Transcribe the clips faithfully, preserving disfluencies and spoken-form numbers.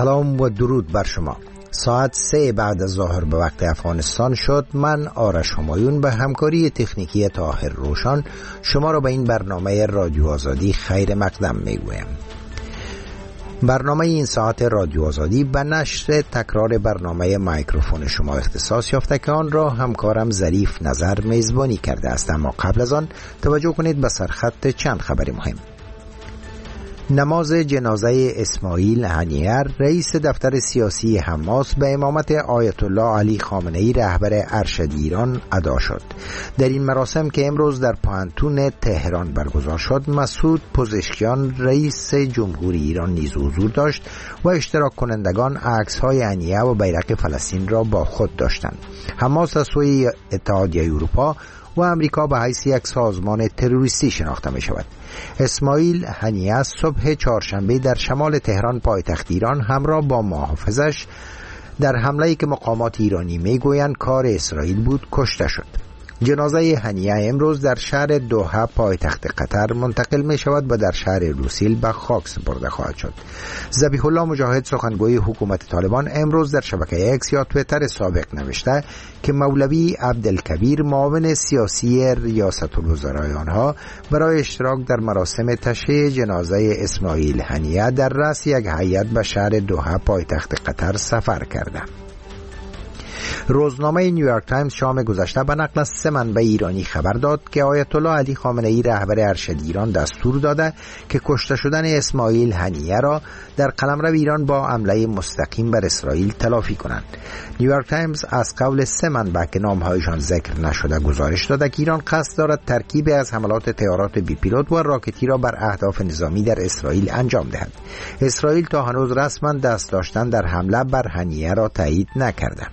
سلام و درود بر شما. ساعت سه بعد از ظهر به وقت افغانستان شد. من آرش همایون به همکاری تکنیکی طاهر روشن شما را به این برنامه رادیو آزادی خیر مقدم میگویم. برنامه این ساعت رادیو آزادی به نشر تکرار برنامه میکروفون شما اختصاص یافته که آن را همکارم ظریف نظر میزبانی کرده است. اما قبل از آن توجه کنید به سرخط چند خبر مهم. نماز جنازه اسماعیل هنیه رئیس دفتر سیاسی حماس به امامت آیت الله علی خامنه ای رهبر ارشد ایران ادا شد. در این مراسم که امروز در پانتون تهران برگزار شد، مسعود پزشکیان رئیس جمهوری ایران نیز حضور داشت و اشتراک کنندگان عکس‌های هنیه و بیرق فلسطین را با خود داشتند. حماس از سوی اتحادیه اروپا و امریکا به حیث یک سازمان تروریستی شناخته می شود. اسماعیل هنیه صبح چهارشنبه در شمال تهران پایتخت ایران همراه با محافظش در حمله‌ای که مقامات ایرانی می گویند کار اسرائیل بود کشته شد. جنازه هنیه امروز در شهر دوحه پایتخت قطر منتقل می شود و در شهر لوسیل به خاک سپرده خواهد شد. ذبیح الله مجاهد سخنگوی حکومت طالبان امروز در شبکه اکس یا توییتر سابق نوشته که مولوی عبدالکبیر معاون سیاسی ریاست الوزرای آنها برای اشتراک در مراسم تشییع جنازه اسماعیل هنیه در رأس یک هیئت به شهر دوحه پایتخت قطر سفر کرده. روزنامه نیویورک تایمز شام گذشته به نقل از سه منبع ایرانی خبر داد که آیت الله علی خامنه ای رهبر ارشد ایران دستور داده که کشته شدن اسماعیل هنیه را در قلمرو ایران با حمله مستقیم بر اسرائیل تلافی کنند. نیویورک تایمز از قول سه منبع که نامهایشان ذکر نشده گزارش داده که ایران قصد دارد ترکیبی از حملات طیارات بی پیلوت و راکتی را بر اهداف نظامی در اسرائیل انجام دهد. اسرائیل تا هنوز رسما دست داشتن در حمله بر هنیه را تایید نکرده.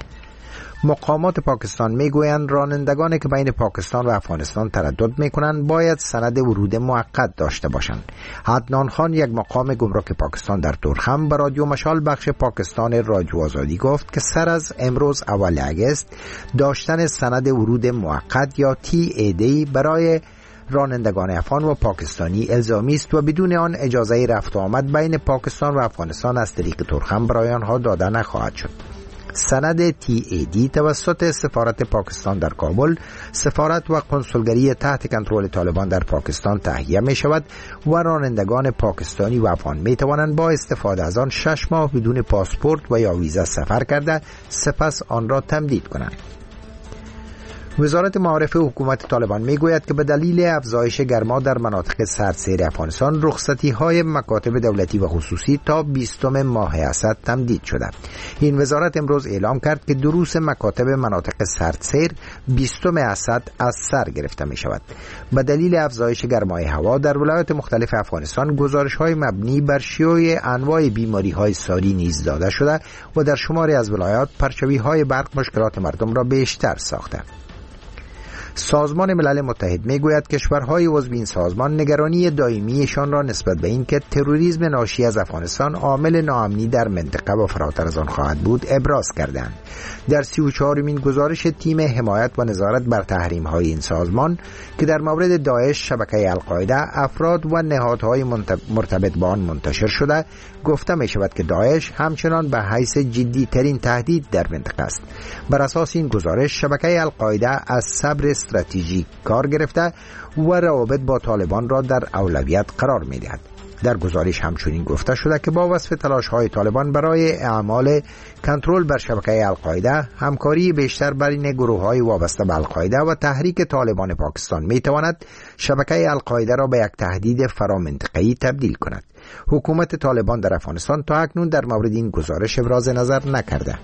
مقامات پاکستان میگویند رانندگانی که بین پاکستان و افغانستان تردد میکنند باید سند ورود موقت داشته باشند. عدنان خان، یک مقام گمرک پاکستان در تورخم، به رادیو مشال بخش پاکستان رادیو آزادی گفت که سر از امروز اول اگست داشتن سند ورود موقت یا تی ای دی برای رانندگان افغان و پاکستانی الزامی است و بدون آن اجازه رفت و آمد بین پاکستان و افغانستان از طریق تورخم برای آنها داده نخواهد شد. سند تی ای دی توسط سفارت پاکستان در کابل، سفارت و کنسولگری تحت کنترل طالبان در پاکستان تهیه می شود و رانندگان پاکستانی و افغان می توانند با استفاده از آن شش ماه بدون پاسپورت و یا ویزا سفر کرده سپس آن را تمدید کنند. وزارت معارف حکومت طالبان میگوید که به دلیل افزایش گرما در مناطق سردسیر افغانستان رخصتی های مکاتب دولتی و خصوصی تا بیستم ماه اسد تمدید شده. این وزارت امروز اعلام کرد که دروس مکاتب مناطق سردسیر بیستم اسد از سر گرفته می شود. به دلیل افزایش گرمای هوا در ولایات مختلف افغانستان گزارش های مبنی بر شیوع انواع بیماری های ساری نیز داده شده و در شماری از ولایات پرچاوی های برق مشکلات مردم را بیشتر ساخته. سازمان ملل متحد میگوید کشورهای عضو این سازمان نگرانی دائمیشان را نسبت به اینکه تروریسم ناشی از افغانستان عامل ناامنی در منطقه و فراتر از آن خواهد بود ابراز کردند. در سی و چهارمین گزارش تیم حمایت و نظارت بر تحریم‌های این سازمان که در مورد داعش، شبکه القاعده، افراد و نهادهای مرتبط با آن منتشر شده، گفته می شود که داعش همچنان به حیث جدی ترین تهدید در منطقه است. بر اساس این گزارش شبکه القاعده از صبر استراتژیک کار گرفته و روابط با طالبان را در اولویت قرار می دهد. در گزارش همچنین گفته شده که با وصف تلاش‌های طالبان برای اعمال کنترل بر شبکه القاعده، همکاری بیشتر بین گروه‌های وابسته به القاعده و تحریک طالبان پاکستان می‌تواند شبکه القاعده را به یک تهدید فرامنطقه‌ای تبدیل کند. حکومت طالبان در افغانستان تا اکنون در مورد این گزارش ابراز نظر نکرده.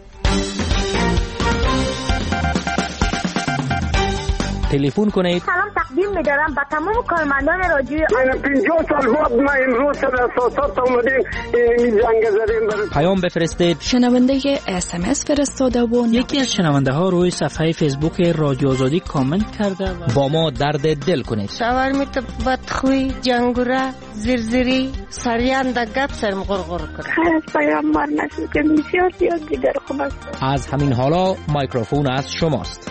تلفن کنید. سلام تقدیم می‌دارم به تمام کارمندان رادیو. من پنجاه سال بعد ما امروز سر اساسات اومدیم این جنگ زدیم برای پیام بفرستید. شنونده اس ام اس فرستاده و یکی از شنونده ها روی صفحه فیسبوک رادیو آزادی کامنت کرده و با ما درد دل کنید. شاورمیت بدخوی، جنگوره، زرزری، سریان در گپ سرم غرغر کرد. خیلی پیامبر نشد که بسیار زیاد دیگر خوب است. از همین حالا میکروفون از شماست.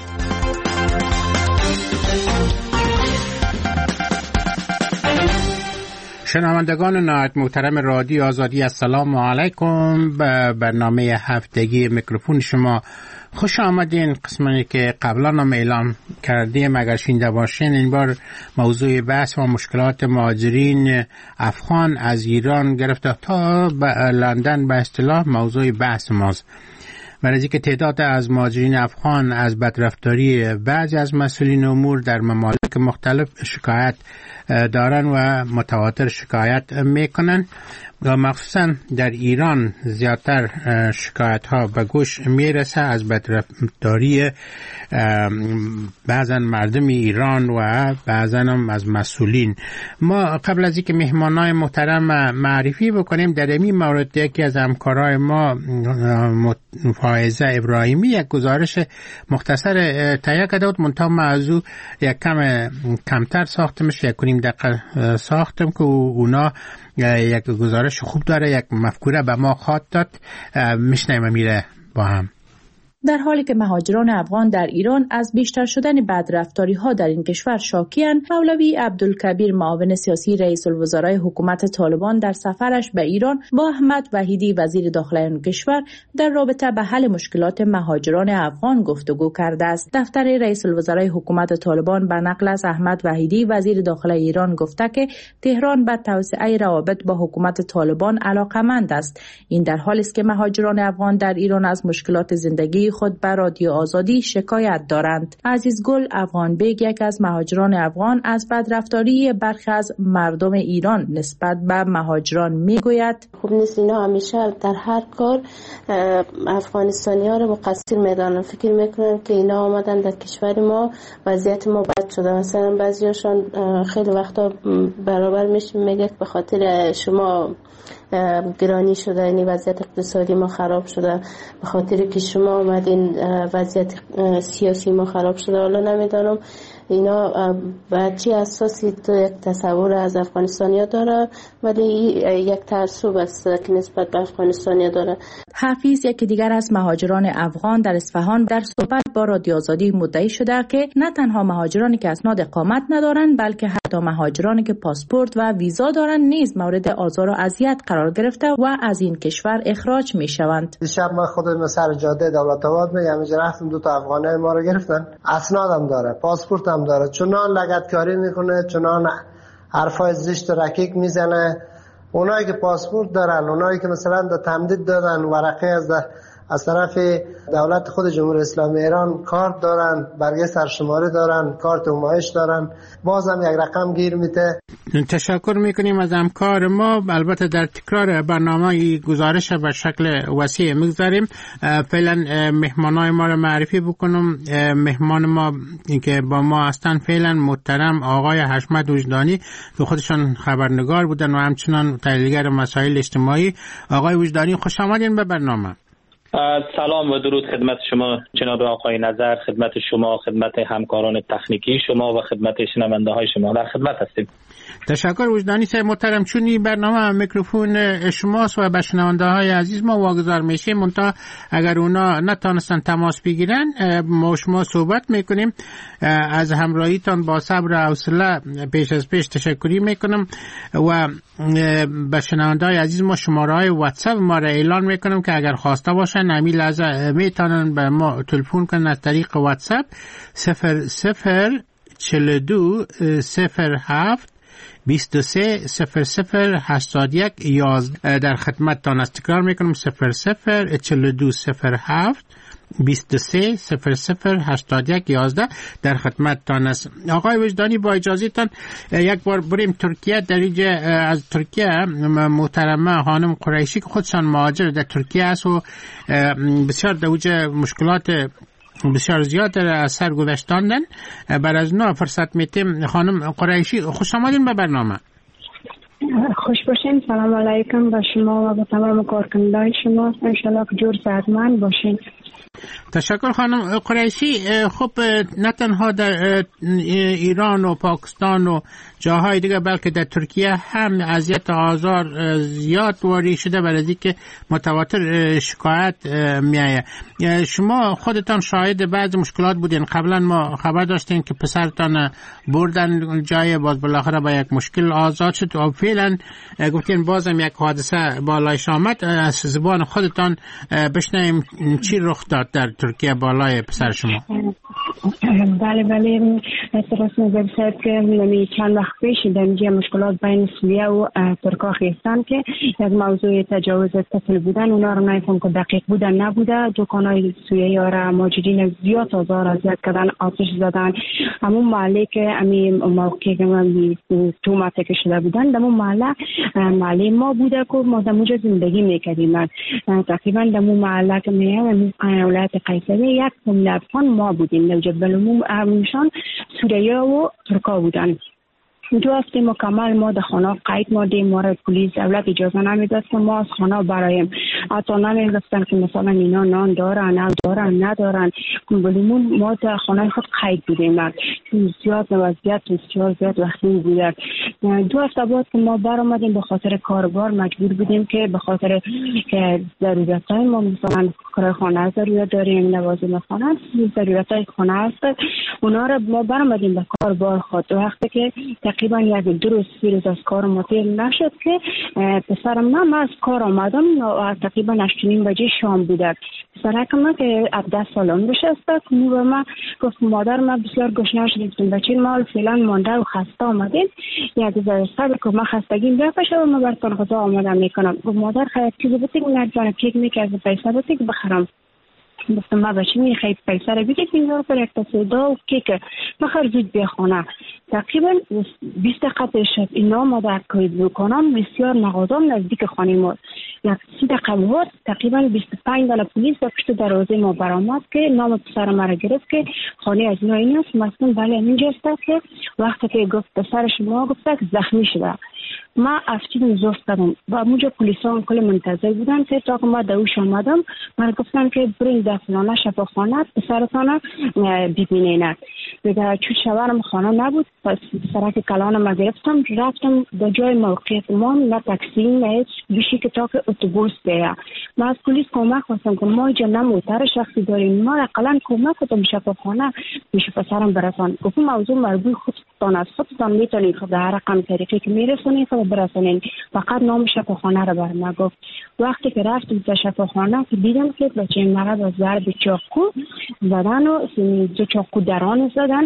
شنوندگان نهایت محترم رادیو آزادی، السلام علیکم. به برنامه هفتگی میکروفون شما خوش آمدین. قسمتی که قبلا هم اعلام کردیم اگر شنیده باشین، این بار موضوع بحث و مشکلات مهاجرین افغان از ایران گرفته تا لندن به اصطلاح موضوع بحث ماست. برای اینکه تعداد از مهاجرین افغان از بدرفتاری بعضی از مسئولین امور در ممالک مختلف شکایت دارن و متواتر شکایت میکنن و مخصوصا در ایران زیادتر شکایت ها به گوش میرسه از بدرفتاری بعضا مردم ایران و بعضا هم از مسئولین. ما قبل از اینکه مهمانای محترم معرفی بکنیم، در این مورد یکی از همکارای ما فائزه ابراهیمی یک گزارش مختصر تهیه کرده بود، منتها موضوع یک کم کمتر ساختمش، یک کنیم دقیقه ساختم که اونا یک گزارش خوب داره، یک مفکوره به ما خواهد داد. میشنیم میره با هم. در حالی که مهاجران افغان در ایران از بیشتر شدن بدرفتاری ها در این کشور شاکی‌اند، مولوی عبدالکبیر معاون سیاسی رئیس الوزرای حکومت طالبان در سفرش به ایران با احمد وحیدی وزیر داخلی آن کشور در رابطه به حل مشکلات مهاجران افغان گفتگو کرده است. دفتر رئیس الوزرای حکومت طالبان به نقل از احمد وحیدی وزیر داخلی ایران گفته که تهران به توسعه روابط با حکومت طالبان علاقه‌مند است. این در حالی است که مهاجران افغان در ایران از مشکلات زندگی خود بر رادیو آزادی شکایت دارند. عزیز گل افغان بیگ، یک از مهاجران افغان، از بدرفتاری برخی از مردم ایران نسبت به مهاجران میگوید: خوب نیست اینا همیشه در هر کار افغانستانی ها رو مقصر میدانن. فکر میکنن که اینا آمدن در کشور ما وضعیت ما بد شده. مثلا بعضیاشون خیلی وقتا برابر میشه میگه به خاطر شما گرانی شده، یعنی وضعیت اقتصادی ما خراب شده، به خاطر که شما آمدین وضعیت سیاسی ما خراب شده. حالا نمیدانم اینا به چه اساسی تو یک تصور از افغانستانیا داره، ولی یک تعصب است که نسبت به افغانستانیا داره. حفیظ، یکی دیگر از مهاجران افغان در اصفهان، در صحبت با رادیو آزادی مدعی شده که نه تنها مهاجرانی که اسناد اقامت ندارند، بلکه حتی مهاجرانی که پاسپورت و ویزا دارند نیز مورد آزار و اذیت قرار گرفته و از این کشور اخراج می شوند. شب ما خودم سر جاده دولت آباد می همینجا رفتم، دو تا افغانای ما رو گرفتن، اسنادم داره، پاسپورت هم داره، چنان لگدکاری میکنه، چنان حرفای زشت و رکیک میزنه. اونایی که پاسپورت دارن، اونایی که مثلا دا تمدید دادن، ورقه از از طرف دولت خود جمهوری اسلامی ایران کارت دارن، برگه سرشماری دارن، کارت نمایش دارن، بازم یک رقم گیر میده. تشکر میکنیم از همکار ما. البته در تکرار برنامه گزارش به شکل وسیع میگذاریم. فعلا مهمانای ما رو معرفی بکنم. مهمان ما که با ما هستن فعلا محترم آقای حشمت وجدانی که خودشان خبرنگار بودن و همچنان تحلیلگر مسائل اجتماعی. آقای وجدانی خوش آمدین به برنامه. سلام و درود خدمت شما جناب آقای نظر، خدمت شما، خدمت همکاران تکنیکی شما و خدمت شنونده های شما. در خدمت هستیم. تشکر وجدانی صاحب محترم. چونی برنامه میکروفون شماست و به شنونده های عزیز ما واگذار میشه، منتها اگر اونا نتونستن تماس بگیرن ما شما صحبت میکنیم. از همراهیتان با صبر و حوصله پیش از پیش تشکری میکنم و به شنونده های عزیز ما شماره های واتساپ ما را اعلان میکنم که اگر خواسته باشن همین لحظه میتونن به ما تلفن کنن از طریق واتساپ صفر صفر چهل و دو صفر هفت بیست و سه صفر صفر هشتاد یک یازده. در خدمت تان است. تکرار میکنم صفر صفر چهل و دو صفر هفت بیست و سه صفر صفر هشتاد یک یازده. در خدمت تان است. آقای وجدانی با اجازه تان یک بار بریم ترکیه. در اینجا از ترکیه محترمه خانم قریشی که خودشان مهاجر در ترکیه است و بسیار در اوج مشکلات بسیار زیاد از سر گذشتاندن. بر از نو فرصت میتیم. خانم قریشی خوش آمدین به برنامه. خوش باشین. سلام علیکم به شما و به تمام کارکنندگان شما. انشالله که جور صحتمند باشین. تشکر خانم قریشی. خب نه تنها در ایران و پاکستان و جاهای دیگه بلکه در ترکیه هم اذیت آزار زیاد واری شده، برای اینکه متواتر شکایت میایه. شما خودتان شاهد بعض مشکلات بودین. قبلا ما خبر داشتیم که پسرتان بردن جای، باز بالاخره با یک مشکل آزاد شد و فعلا گفتین بازم یک حادثه بالایش آمد. از زبان خودتان بشنویم چی رخ داد در ترکیه بالای پسر شما. بله بله سپاس گذارم که من چند وقت پیش در اینجا مشکلات بین سوریه و ترکا خیستان که یک موضوع تجاوز طفل بودن، اونا رو نمیفهم که دقیق بودن نبوده. دکانای سوریه را ماجرین زیاد آزار اذیت کردن، آتش زدن. همون محله که امی موقعی که من تو مته شده بودن، در اون محله محله ما بوده که ما در اونجا زندگی میکردیم. تقریبا در اون محله که میام ولایت قیصریه یک فامیل افغان ما بودیم، در جبل عمومشان سوریه و ترکا بودن. دو هفته مکمل ما در خانه قید ماندیم. ما را پلیس دولت اجازه نمیداد که ما از خانه برایم. حتی نمیگفتن که مثلا اینا نان دارن نه دارن ندارن. بلیمون ما در خانه خود قید بودیم. زیاد وضعیت بسیار زیاد وخیم بوده. دو هفته بعد که ما برآمدیم به خاطر کاربار مجبور بودیم که به خاطر که ضرورتای ما مثلا کار خانه ضرورت داریم، لوازم خانه ضرورتای خانه هست، اونا را ما برآمدیم به کاربار خود. وقتی که تقریبا یک دو روز سه روز از کار مطیر نشد که پسرم من از کار آمدم و تقریبا هشت و نیم بجه شام بوده. پسرکم من که هفده سال عمرش است که به من گفت مادر من بسیار گشنه شدیم، بچه ما فعلا مانده و خسته آمدیم، یک ذره صبر کن من خستگیم بپشه و من براتون غذا آماده میکنم. گفت مادر خیلی چیزی بتیک نرجانه کیک میکرد پیسه بتیک بخرم. گفتم ما بچه میخواید پیسه رو بگید این رو پر یک تا سودا و کیک بخر زود بیا خانه. تقریبا بیست دقیقه شد اینا ما در کاید بکنم بسیار مغازم نزدیک خانه ما یک سی دقیقه بود. تقریبا بیست و پنج دل پلیس در پشت دروازه ما برآمد که نام پسر ما را گرفت که خانه از اینا این است. مثلا بله اینجا است که وقتی که گفت پسر شما گفت که زخمی شده. ما افتیم زوف کردم و اونجا پلیسان کل منتظر بودن که تا که ما دوش آمدم من گفتن که برین در فلانه شفاخانه پسرتان ببینین. دیگه چون شوهرم خانه نبود پس سرک کلان ما گرفتم رفتم به جای موقعیت ما، نه تاکسی نه هیچ بیشی که تا که اتوبوس بیه. ما از پلیس کمک خواستم که ما اینجا نه موتر شخصی داریم، ما اقلا کمک کنم شفاخانه میشه پسرم برسان. گفتم موضوع مربوط خودتان است، خودتان میتونید خود هر رقم طریقی که میرسونید خود برسونید، فقط نام شفاخانه رو بر ما گفت. وقتی که رفتم تا شفاخانه که دیدم که بچه مرا با ضرب چاقو زدن و دو چاقو دران زدن،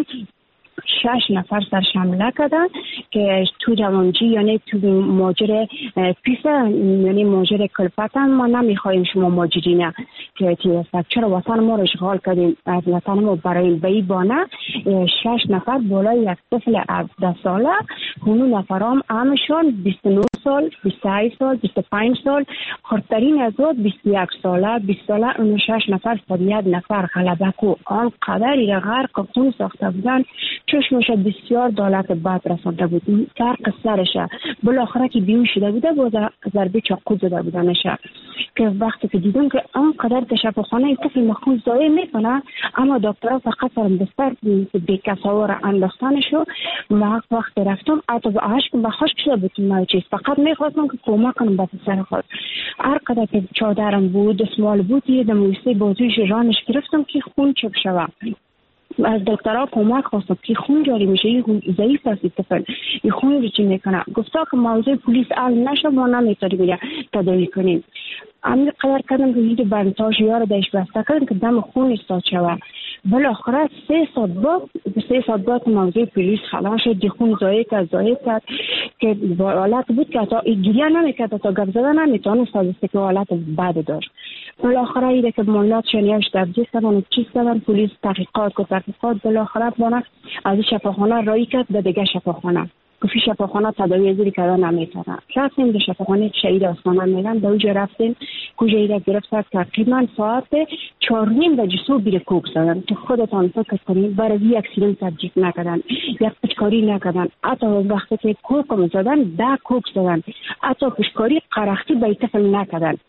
شش نفر سرش حمله کردن که تو جوانجی یعنی تو ماجر پیسه یعنی ماجر کلفتن ما نمیخوایم شما ماجرینه که چرا وطن ما رو اشغال کردیم از وطن ما برای بیبانه. شش نفر بالای یک طفل هفده ساله، اونو نفرام همشون بیست و نه سال، بیست و هشت سال، بیست و پنج سال، خردترین از اون بیست و یک ساله، بیست ساله. اون شش نفر صد یک نفر غلبه کو آنقدر را غرق خون ساخته بودن چشمش بسیار دولت بد رسانده بود. فرق سرش بالاخره که بیهوش شده بوده با ضربه چاقو زده بودنش که وقتی که دیدم که آنقدر در شفاخانه این طفل مخون ضایع میکنه، اما دکترها فقط سرم بستر به کساور انداختنش و ما وقت رفتم حتی به عشق به خشک شده بود ما چیز فقط میخواستم که کمک کنم به پسر خود. هر قدر که چادرم بود دستمال بود یه دمویسته بازویش رانش گرفتم که خون چک شود. از دکترها کمک خواستم که خون جاری میشه، یه ضعیف است طفل، این خون رو چی میکنه. گفتا که موضوع پلیس حل نشه ما نمیتونیم بگه تداوی کنیم. همین قدر کردم که یه بندتاژ یار داشت بسته کردم که دم خون استاد شود. بالاخره سه ساعت بعد سه ساعت بعد موضوع پلیس خلاص شد، دی خون ضایع کرد ضایع کرد که حالت بود که تا گریه نمیکرد تا گپ زدن نمیتونست از که حالت بد داشت. بالاخره ایده که مولات شنیاش تبدیل کردن چیز کردن پلیس تحقیقات کو تحقیقات بالاخره بنا از شفاخانه رای کرد به دیگه شفاخانه گفتی شفاخانه تداوی زیری کردن نمیتونن. رفتیم به شفاخانه شهید آسمان میگن به اونجا رفتیم کجا ایده گرفت کرد تقریبا ساعت چهار نیم بجه صبح بیره کوک زدن. تو خودتان فکر کنید برای یک اکسیدنت تبدیل نکردن، یک پشکاری نکردن، حتی وقتی که کوک زدن ده کوک زدن، حتی پشکاری قرختی به طفل نکردن.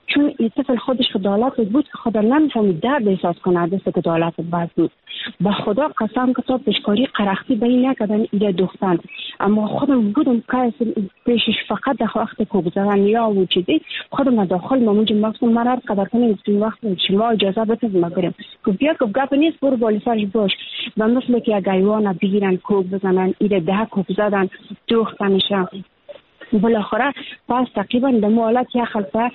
چون این طفل خودش دولت بود که خدا نمیفهمید درد احساس کنه دست که دولت بد بود. به خدا قسم که تا پیشکاری قرختی به این نکردن ایده دختن، اما خودم بودم که پیشش فقط در وقت کوب زدن یا و چیزی خودم داخل ماموج مقصود من هر قدر کنیم این وقت شما اجازه بده ما بریم که بیا که گپ نیست برو بالی سرش باش و مثل که گایوان بگیرن کوب بزنن ایده ده کوب زدن دختنشان. بالاخره پس تقریبا در مالات یا خلفه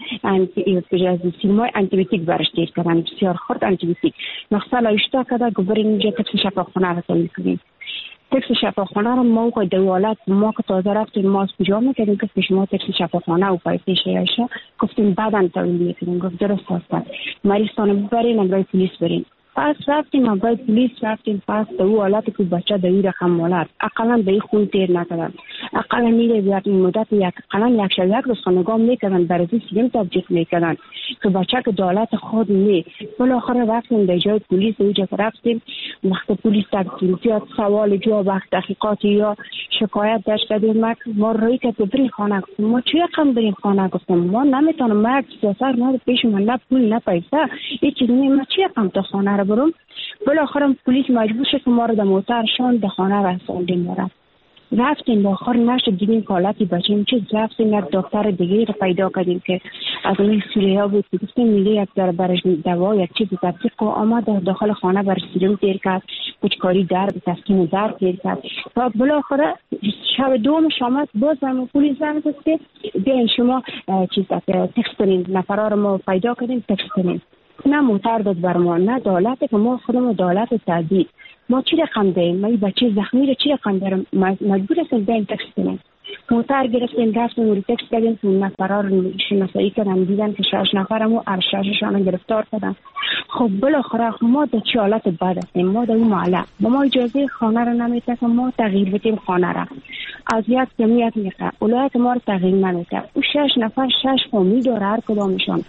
سیمای انتیبیوتیک برش دیر کردن، بسیار خورد انتیبیوتیک نقصه اشتا کده گبرین اینجا تکس شفاخانه را تولید کنیم. تکس شفاخانه را موقع دوالت ما که تازه رفتیم ما از کجا میکردیم که پیش ما تکس شفاخانه و پایسته شیعشه گفتیم بعدا تولید میکنیم. گفت درست هستن مریضان ببرین امرای پولیس برین. پس رفتیم امرای پولیس رفتیم پس در او حالت که بچه در این رقم مالت اقلا به این خون تیر نکردن، اقلا میره بیاد این مدت یک اقلا یک شو یک روز خانگاه میکردن برزی سیلم تبجیق میکردن که بچه که دولت خود می. بالاخره رفتیم در جای پولیس اونجا که رفتیم وقت پولیس تبجیق سوال جواب وقت تحقیقاتی یا شکایت داشت کردیم ما روی که برین خانه گفتیم ما چی رقم برین خانه گفتیم ما نمیتونم مرد سیاسر نه پیش من نه پول نه پیسه هیچ چیز نیم ما چی رقم تا خانه رو برم. بالاخره پلیس مجبور شد که ما رو در موترشان در خانه رساندیم. ما رفتیم باخر نشد دیدیم که حالتی بچیم چیز رفتیم یک دکتر دیگه رو پیدا کردیم که از این سوریه بود که گفتیم میگه یک در برش دوا یک چیز تطبیق و آمد داخل خانه برش سیروم تیر کرد کچکاری درد تسکین درد تیر کرد تا بالاخره شب دوم شامت باز برمون پلیس زنگ زد که بیاین شما چیز تکس کنین نفرها رو ما پیدا کردیم تکس کنین. نه موتر داد بر ما نه دولت که ما خودمون دولت تعدید ما چی رقم دهیم ما این بچه زخمی رو چی رقم دارم مجبور هستیم دهیم تکس کنیم. موتر گرفتیم رفتیم و تکس کردیم که نفرها رو شناسایی کردن دیدن که شش نفرمو ارشششان گرفتار کردن. خب بالاخره ما در چه حالت بد هستیم ما در این معلق با ما اجازه خانه رو نمیده که ما تغییر بدیم خانه را از یک جمعیت میخواه اولایت ما رو تغییر نمیده او شش نفر شش فامیل داره هر کدامشان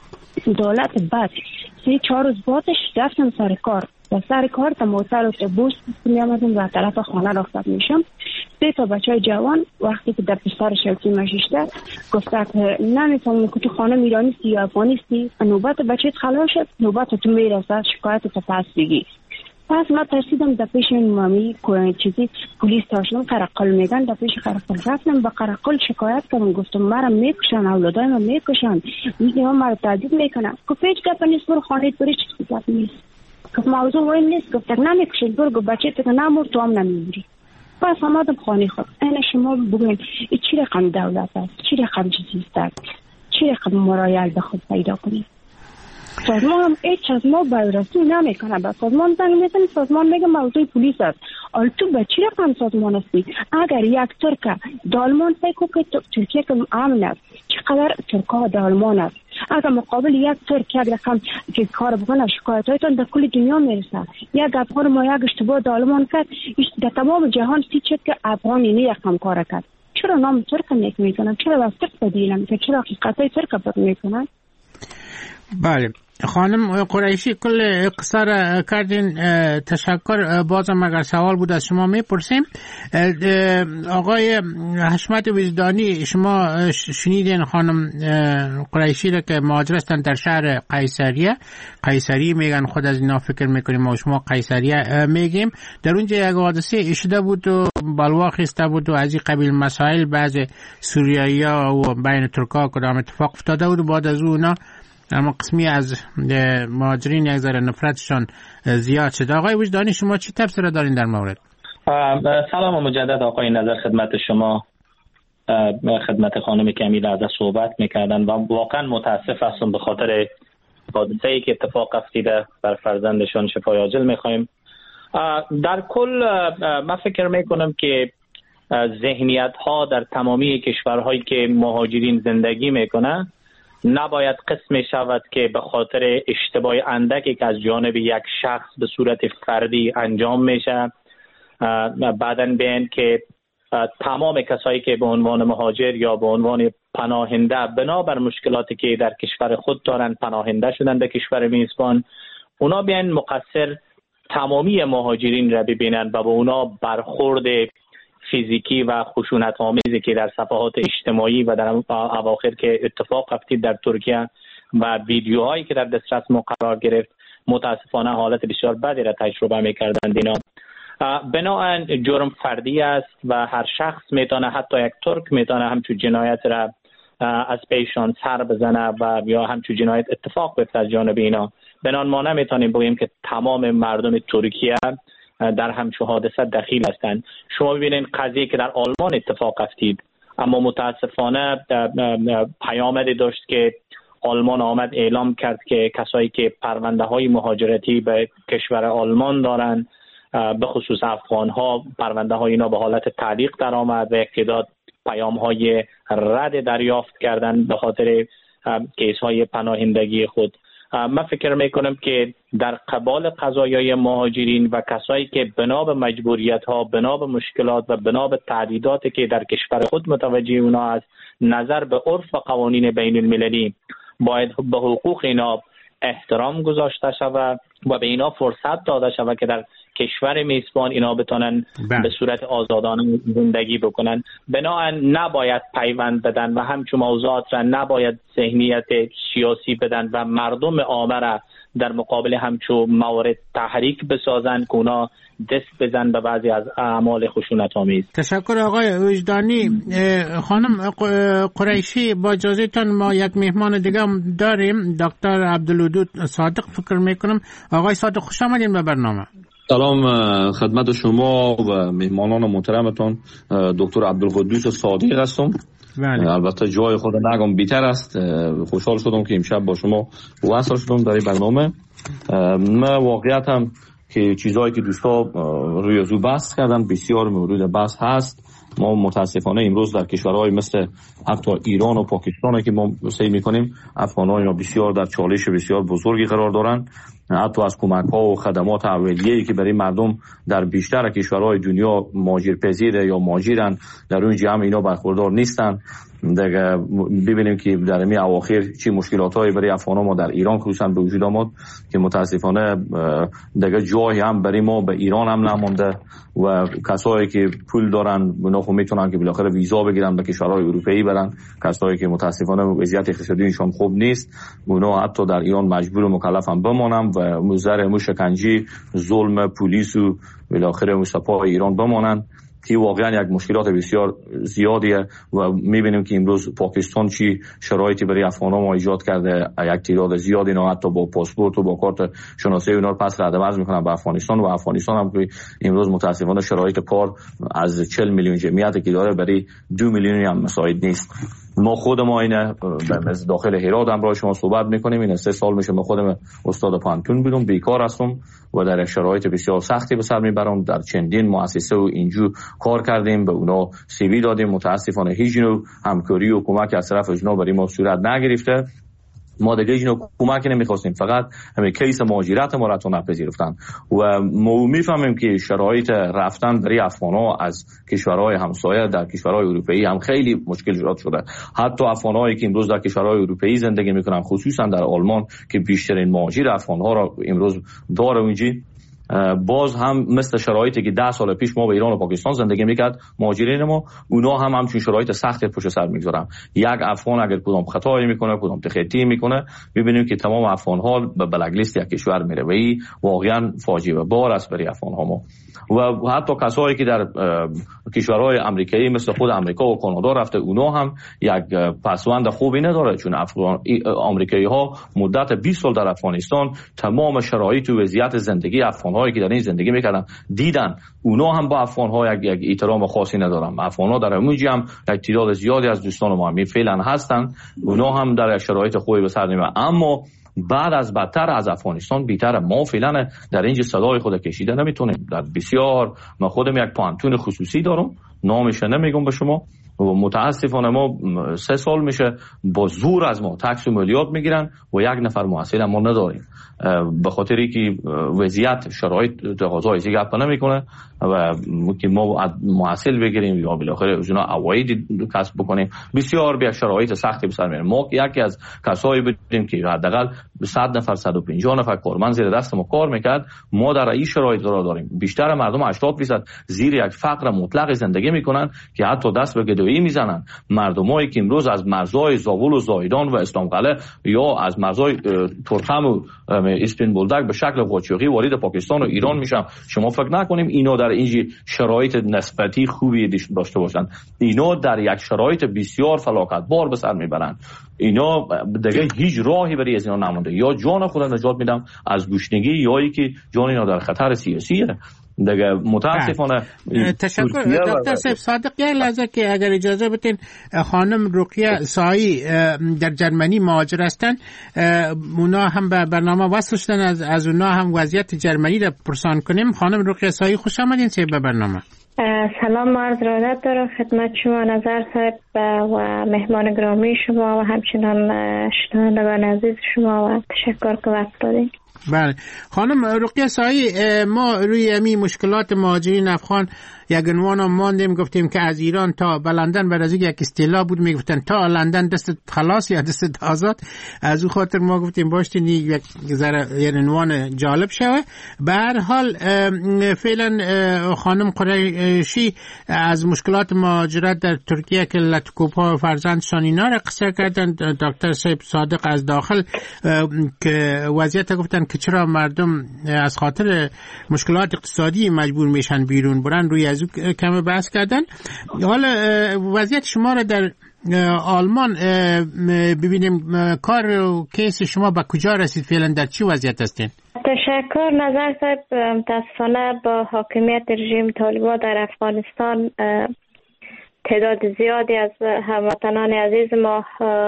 دولت بعد سه چهار روز بعدش رفتم سر کار و سر کار تا موتر اتوبوس میامدم و طرف خانه رخصت میشم. سه تا بچه جوان وقتی که در پسر شوکی مشیشته گفته که نمیفهمم که تو خانه میرانیستی یا افغانیستی نوبت بچه خلاص شد نوبت تو میرسد شکایت تو پس بگی. پس ما ترسیدم در پیش این مامی چیزی پلیس تاشنم قرقل میگن در پیش قرقل رفتم با قرقل شکایت کردم گفتم مرا میکشن اولادای ما میکشن میگه مرا تهدید میکنن گفت هیچ گپ نیست برو خانه بری چیزی گپ نیست گفت موضوع وین نیست گفت نمیکشن برو گفت بچه تو نمور تو هم نمیمیری. پس آمدم خانه خود این شما بگوین این چی رقم دولت است چی رقم چیزی است چی رقم مرایل به خود پیدا کنید. سازمان هم هیچ از ما بررسی نمیکنه به سازمان زنگ میزنی سازمان میگه موضوع پلیس است. آل تو به چی رقم سازمان هستی؟ اگر یک ترک دالمان فکر که ترکیه که امن است چقدر ترکا دالمان است اگر مقابل یک ترک یک رقم که کار بکنه شکایت هایتان در کل دنیا میرسه. یک افغان ما یک اشتباه دالمان کرد در تمام جهان سیچه که افغانی نه رقم کار کرد چرا نام ترک نیک میکنن چرا واسطه بدیل نمیکنن چرا حقیقت های ترک بر میکنن. بله خانم قریشی کل قصه را کردین تشکر. بازم اگر سوال بود از شما میپرسیم. آقای حشمت وجدانی شما شنیدین خانم قریشی را که مهاجر هستن در شهر قیصریه قیصری میگن خود از اینا فکر میکنیم ما شما قیصریه میگیم. در اونجا یک حادثه اشده بود و بلوا خسته بود و از این قبیل مسائل بعض سوریایی ها و بین ترکا کدام اتفاق افتاده بود و بعد از اونا اما قسمی از مهاجرین یک ذره نفرتشان زیاد شد. آقای وجدانی شما چی تفسیر دارین در مورد؟ سلام مجدد آقای نظر خدمت شما خدمت خانم کمیل از صحبت میکردن و واقعا متاسف هستم به خاطر حادثه‌ای که اتفاق افتاده بر فرزندشان شفای عاجل میخوایم. در کل من فکر میکنم که ذهنیت ها در تمامی کشورهایی که مهاجرین زندگی میکنن نباید قسم شود که به خاطر اشتباه اندکی که از جانب یک شخص به صورت فردی انجام میشه بعداً بین که تمام کسایی که به عنوان مهاجر یا به عنوان پناهنده بنابر مشکلاتی که در کشور خود دارن پناهنده شدن در کشور میزبان اونا بیان مقصر تمامی مهاجرین را ببینن و به اونا برخورد فیزیکی و خشونت آمیزی که در صفحات اجتماعی و در اواخر که اتفاق افتید در ترکیه و ویدیوهایی که در دسترس ما قرار گرفت متاسفانه حالت بسیار بدی را تجربه می‌کردند. اینا بنابراین جرم فردی است و هر شخص میتونه، حتی یک ترک میتونه همچون جنایت را از پیشان سر بزنه و یا همچون جنایت اتفاق بیفته از جانب اینا. بنابراین ما نمیتونیم بگیم که تمام مردم ترکیه در همچون حادثه دخیل هستند. شما ببینید قضیه که در آلمان اتفاق افتید، اما متاسفانه پیامدی داشت که آلمان آمد اعلام کرد که کسایی که پرونده های مهاجرتی به کشور آلمان دارند، به خصوص افغان ها، پرونده های اینا به حالت تعلیق در آمد و یک تعداد پیام های رد دریافت کردن به خاطر کیس های پناهندگی خود. من فکر میکنم که در قبال قضایای مهاجرین و کسایی که بنا به مجبوریت ها، بنا به مشکلات و بنا به تهدیداتی که در کشور خود متوجه اونا است، نظر به عرف و قوانین بین المللی باید به حقوق اینا احترام گذاشته شود و به اینا فرصت داده شود که در کشور میزبان اینا بتونن به صورت آزادانه زندگی بکنن. بنابراین نباید پیوند بدن و همچون موضوعات را نباید ذهنیت سیاسی بدن و مردم عامه را در مقابل همچون موارد تحریک بسازن که اونا دست بزن به بعضی از اعمال خشونت آمیز. تشکر آقای وجدانی. خانم قریشی، با اجازهتان ما یک مهمان دیگه هم داریم، دکتر عبدالودود صادق فکر میکنم. آقای صادق خوش آمدین به برنامه. سلام خدمت شما و مهمانان محترمتان. دکتر عبدالقدوس صادق هستم. بله. البته جای خود نگم بیتر است. خوشحال شدم که امشب با شما وصل شدم در این برنامه. من واقعیت هم که چیزایی که دوستا روی زو بحث کردن بسیار مورد بحث هست. ما متاسفانه امروز در کشورهای مثل حتی ایران و پاکستان که ما سعی میکنیم، افغان‌ها اینا بسیار در چالش بسیار بزرگی قرار دارن. حتی از کمک‌ها و خدمات اولیه‌ای که برای مردم در بیشتر کشورهای دنیا مهاجرپذیر یا مهاجرن، در اون جمع اینا برخوردار نیستن. دیگه ببینیم که در این اواخر چه مشکلاتایی برای افغان‌ها ما در ایران خصوصا به وجود آمد که متاسفانه دیگه جایی هم برای ما به ایران هم نمونده و کسایی که پول دارن اونا خب میتونن که بالاخره ویزا بگیرن به کشورهای اروپایی برن. کسایی که متاسفانه وضعیت اقتصادیشون خوب نیست اونا حتی در ایران مجبور و مکلف هم بمانن و مزر مشکنجی، ظلم پلیس و بالاخره مصطفی ایران بمانن که واقعا یک مشکلات بسیار زیادیه و میبینیم که امروز پاکستان چی شرایطی برای افغان‌ها ما ایجاد کرده. یک تعداد زیادی اینا حتی با پاسپورت و با کارت شناسی اونا رو پس رد و بدل میکنن به افغانستان و افغانستان هم که امروز متاسفانه شرایط کار از چهل میلیون جمعیت که داره برای دو میلیون هم مساعد نیست. ما خود ما اینه داخل هرات هم برای شما صحبت میکنیم. این سه سال میشه ما خودم استاد پانتون بودم، بیکار هستم و در شرایط بسیار سختی به سر میبرم. در چندین مؤسسه و اینجا کار کردیم، به اونا سی وی دادیم. متاسفانه هیچ نوع همکاری و کمک از طرف اونا برای ما صورت نگرفته. ما دیگه اینو کمک نمیخواستیم، فقط همین کیس مهاجرت ما را تو نپذیرفتن و ما میفهمیم که شرایط رفتن برای افغان‌ها از کشورهای همسایه در کشورهای اروپایی هم خیلی مشکل ایجاد شده. حتی افغان‌هایی که امروز در کشورهای اروپایی زندگی میکنن، خصوصا در آلمان که بیشترین مهاجر افغان‌ها را امروز داره اونجا، باز هم مثل شرایطی که ده سال پیش ما به ایران و پاکستان زندگی میکرد مهاجرین ما، اونا هم همچین شرایط سختی پشت سر میگذارن. یک افغان اگر کدام خطایی میکنه، کدام تخطی میکنه، میبینیم که تمام افغان ها به بلک لیست یک کشور میره و این واقعا فاجعه بار است برای افغان ها ما. و حتی کسایی که در کشورهای آمریکایی مثل خود آمریکا و کانادا رفته، اونا هم یک پسوند خوبی نداره، چون افغان آمریکایی ها مدت بیست سال در افغانستان تمام شرایط و وضعیت زندگی افغان هایی که در این زندگی میکردن دیدن. اونا هم با افغان ها یک, یک احترام خاصی ندارن. افغان ها در اونجا هم یک تعداد زیادی از دوستان ما هم فعلا هستن، اونا هم در شرایط خوبی به سر میبرن. اما بعد از بدتر از افغانستان بیتر ما فعلا در اینجا صدای خود کشیده نمیتونیم. در بسیار من خودم یک پانتون خصوصی دارم، نامش نمیگم به شما، و متاسفانه ما سه سال میشه با زور از ما تکس و مالیات میگیرن و یک نفر محصل ما نداریم، به خاطری که وضعیت شرایط تقاضای زیاد گپ نمیکنه و که ما محصل بگیریم یا بالاخره از اونها عواید کسب بکنیم. بسیار به شرایط سختی به سر میریم. ما یکی از کسایی بودیم که حداقل صد نفر صد و پنجاه نفر کارمند زیر دست ما کار میکرد. ما در این شرایط قرار داریم. بیشتر مردم هشتاد درصد زیر یک فقر مطلق زندگی رانندگی میکنن که حتی دست به گدایی میزنن. مردمایی که امروز از مرزهای زاول و زایدان و اسلام قلعه یا از مرزهای ترخم و اسپین بولدک به شکل قاچاقی وارد پاکستان و ایران میشن، شما فکر نکنیم اینا در این شرایط نسبتی خوبی داشته باشند. اینا در یک شرایط بسیار فلاکتبار به سر میبرند. اینا دیگه هیچ راهی برای از اینا نمونده، یا جان خود نجات میدم از گشنگی یا ای که جان اینا در خطر سیاسیه. دیگه متاسفانه. تشکر دکتر صاحب صادق. یک لحظه که اگر اجازه بدین، خانم رقیه سایی در جرمنی مهاجر هستن، اونا هم به برنامه وصل شدن، از از اونا هم وضعیت جرمنی را پرسان کنیم. خانم رقیه سایی خوش آمدین سه به برنامه. سلام عرض ارادت دارم خدمت شما نظر صاحب و مهمان گرامی شما و همچنان شنوندگان عزیز شما و تشکر که وقت دادین. بله خانم رقیه سایی، ما روی امی مشکلات مهاجرین افغان یک عنوان ماندیم، گفتیم که از ایران تا به لندن بر از یک اصطلاح بود، میگفتن تا لندن دست خلاص یا دست آزاد. از او خاطر ما گفتیم باشین یک ذره یک عنوان جالب شوه. به هر حال فعلا خانم قریشی از مشکلات مهاجرت در ترکیه که لطکوب‌ها و فرزندشان اینا را قصه کردن. دکتر صاحب صادق از داخل که وضعیت گفتن که چرا مردم از خاطر مشکلات اقتصادی مجبور میشن بیرون برن، روی از او کم بحث کردن. حالا وضعیت شما را در آلمان ببینیم، کار و کیس شما به کجا رسید؟ فعلا در چی وضعیت هستین؟ تشکر نظر صاحب. متاسفانه با حاکمیت رژیم طالبان در افغانستان تعداد زیادی از هموطنان عزیز ما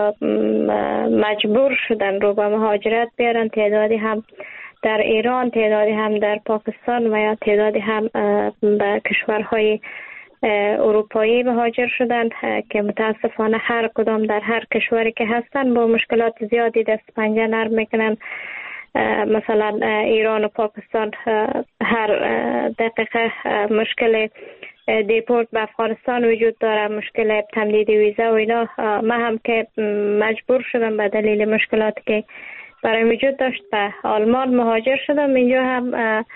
مجبور شدن رو به مهاجرت بیارن. تعدادی هم در ایران، تعدادی هم در پاکستان و یا تعدادی هم به کشورهای اروپایی مهاجر شدن که متاسفانه هر کدام در هر کشوری که هستن با مشکلات زیادی دست پنجه نرم میکنن. مثلا ایران و پاکستان هر دقیقه مشکل دیپورت به افغانستان وجود داره، مشکل تمدید ویزا و اینا. من هم که مجبور شدم به دلیل مشکلاتی که برای وجود داشت به آلمان مهاجر شدم. اینجا هم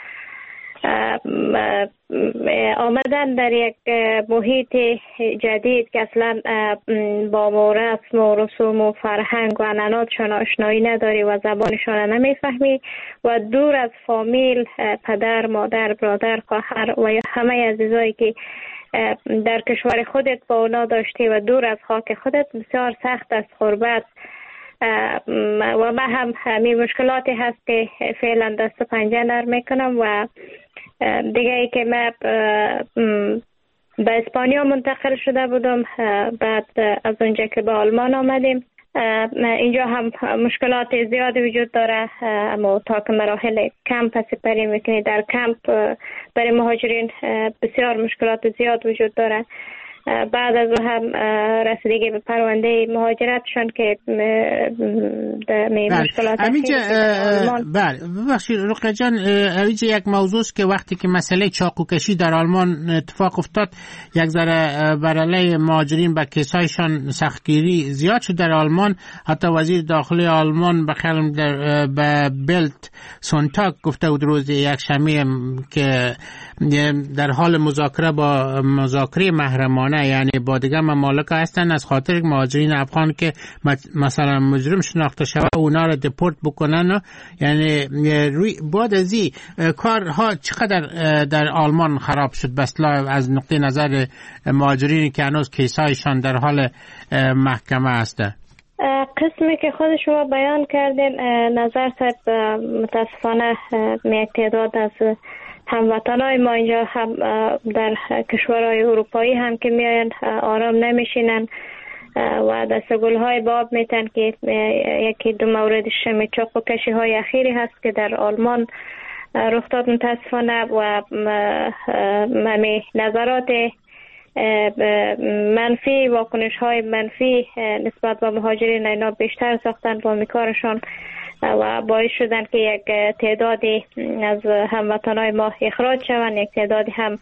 آمدن در یک محیط جدید که اصلا با رسم و رسوم و فرهنگ و عنعناتشان آشنایی نداری و زبانشان نمیفهمی و دور از فامیل، پدر، مادر، برادر، خواهر و یا همه عزیزایی که در کشور خودت با اونا داشتی و دور از خاک خودت، بسیار سخت است غربت. و من هم همین مشکلاتی هست که فعلا دست پنجه نرم میکنم. و دیگه ای که من به اسپانیا منتقل شده بودم، بعد از اونجا که به آلمان آمدیم، اینجا هم مشکلات زیادی وجود داره، اما تا که مراحل کمپ سپری میکنی در کمپ برای مهاجرین بسیار مشکلات زیاد وجود داره. بعد از هم رسیدگی به پرونده مهاجرتشون که در مشکلات بله ببخشید رقیه جان، اینجا یک موضوع است که وقتی که مسئله چاقوکشی در آلمان اتفاق افتاد، یک ذره بر علیه مهاجرین به کیسایشان سختگیری زیاد شد در آلمان. حتی وزیر داخلی آلمان به خلم در به بلت سونتاگ گفته بود روز یک شنبه که در حال مذاکره با مذاکره محرمانه، یعنی با دیگه ممالک هستن، از خاطر مهاجرین افغان که مثلا مجرم شناخته شده اونا رو دپورت بکنن. یعنی روی بعد از این کارها چقدر در آلمان خراب شد بسلا از نقطه نظر مهاجرین که هنوز کیسایشان در حال محکمه هسته؟ قسمی که خود شما بیان کردین نظر صاحب، متاسفانه یک تعداد از هموطنای ما اینجا هم در کشورهای اروپایی هم که میاین آرام نمیشینن و دست گلهای باب میتن که یکی دو موردش چاقو کشی های اخیری هست که در آلمان رخ داد متاسفانه. و ممی نظرات منفی، واکنش های منفی نسبت به مهاجرین اینا بیشتر ساختن با میکارشان و باعث شدن که یک تعدادی از هموطنای ما اخراج شوند، یک تعدادی هم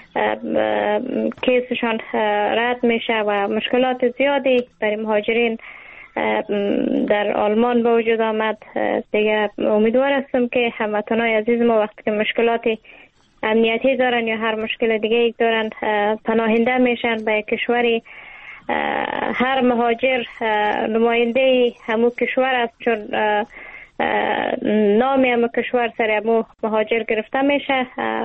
کیسشان رد میشه و مشکلات زیادی برای مهاجرین در آلمان به وجود آمد. دیگه امیدوار هستم که هموطنای عزیز ما وقتی که مشکلاتی امنیتی دارن یا هر مشکل دیگه ای دارن پناهنده میشن به کشوری. هر مهاجر نماینده همون کشور است، چون نام همون کشور سر همون مهاجر گرفته میشه.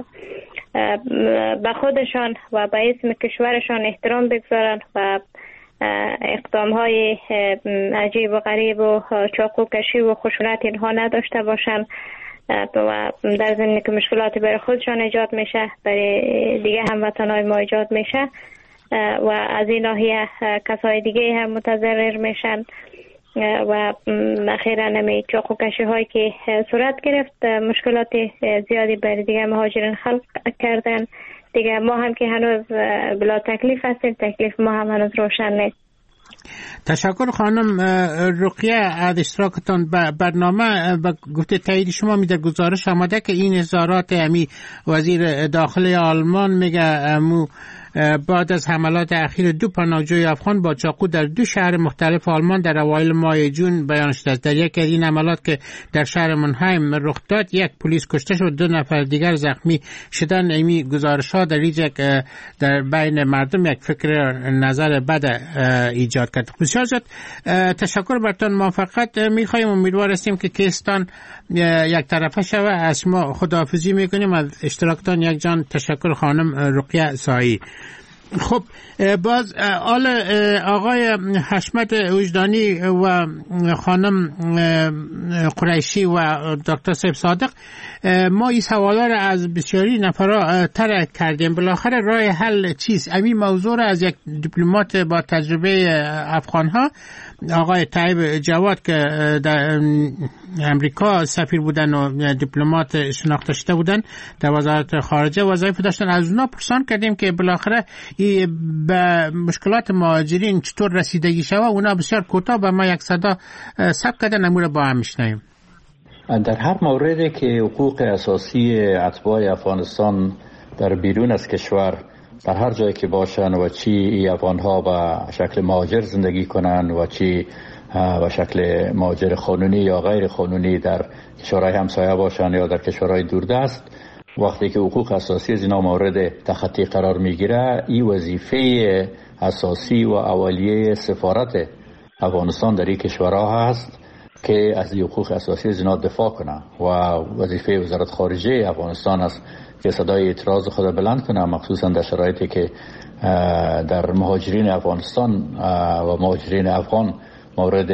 به خودشان و به اسم کشورشان احترام بگذارن و اقدام های عجیب و غریب و چاقو کشی و خشونت اینها نداشته باشن و در ضمن که مشکلاتی برای خودشان ایجاد میشه برای دیگه هموطنهای ما ایجاد میشه و از این ناحیه کسای دیگه هم متضرر میشن و اخیراً نمی چاقو کشی هایی که صورت گرفت مشکلات زیادی برای دیگه مهاجرین خلق کردن. دیگه ما هم که هنوز بلا تکلیف هستیم، تکلیف ما هم هنوز روشن نیست. تشکر خانم رقیه از اشتراکتان به برنامه. و گفته تایید شما می در گزارش آمده که این اظهارات امی وزیر داخلی آلمان میگه امو بعد از حملات اخیر دو پناهجوی افغان با چاقو در دو شهر مختلف آلمان در اوایل ماه جون بیان شده است. در یک از این حملات که در شهر منهایم رخ داد یک پلیس کشته شد، دو نفر دیگر زخمی شدن. این گزارش‌ها در یک در بین مردم یک فکر نظر بد ایجاد کرد. بسیار زیاد تشکر برتان. موافقت می‌خوایم، امیدوار هستیم که کیستان یک طرفه شود. از ما خداحافظی می‌کنیم. از اشتراکتان یک جان تشکر خانم رقیه سایی. خب باز آل آقای حشمت وجدانی و خانم قریشی و دکتر صاحب صادق، ما این سوالا را از بسیاری نفرا طرح کردیم. بالاخره راه حل چیست؟ همین موضوع را از یک دیپلمات با تجربه افغان ها، آقای طیب جواد که در امریکا سفیر بودن و دیپلمات شناخته شده بودن در وزارت خارجه وظایف داشتن، از اونا پرسان کردیم که بالاخره به مشکلات مهاجرین چطور رسیدگی شود. اونا بسیار کوتاه به ما یک صدا ثبت کردن، امور با هم میشنویم. در هر موردی که حقوق اساسی اتباع افغانستان در بیرون از کشور در هر جایی که باشن و چی ای افغان‌ها به شکل مهاجر زندگی کنن و چی به شکل مهاجر قانونی یا غیر قانونی در کشورهای همسایه باشن یا در کشورهای دوردست، وقتی که حقوق اساسی از اینا مورد تخطی قرار میگیره، این وظیفه اساسی و اولیه سفارت افغانستان در این کشورها هست که از حقوق اساسی از اینا دفاع کنه و وظیفه وزارت خارجه افغانستان است که صدای اعتراض خود بلند کنه، مخصوصا در شرایطی که در مهاجرین افغانستان و مهاجرین افغان مورد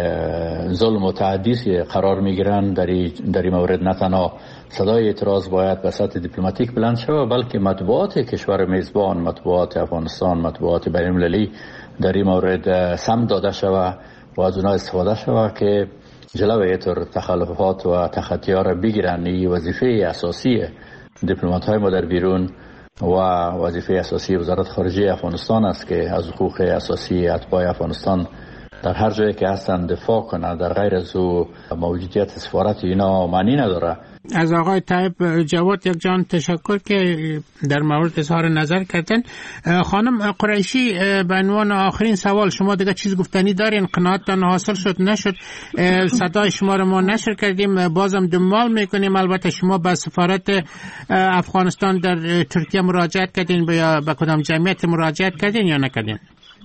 ظلم و تعدی قرار میگیرن. در این مورد نه تنها صدای اعتراض باید به سطح دیپلماتیک بلند شود، بلکه مطبوعات کشور میزبان، مطبوعات افغانستان، مطبوعات بین المللی در این مورد سم داده شود و از اونها استفاده شود که جلوی اینطور تخلفات و تخطی‌ها را بگیرن. این وظیفه اساسی دیپلمات های ما در بیرون و وظیفه اساسی وزارت خارجه افغانستان است که از حقوق اساسی اتباع افغانستان در هر جایی که هستن دفاع کنه. در غیر از او موجودیت سفارت اینا معنی نداره. از آقای طیب جواد یک جان تشکر که در مورد اظهار نظر کردن. خانم قریشی، به عنوان آخرین سوال، شما دیگه چیز گفتنی دارین؟ قناعتتان حاصل شد نشد؟ صدای شما رو ما نشر کردیم، بازم دنبال میکنیم. البته شما به سفارت افغانستان در ترکیه مراجعت کردین یا به کدام جمعیت مراجعت کردین یا نکردین؟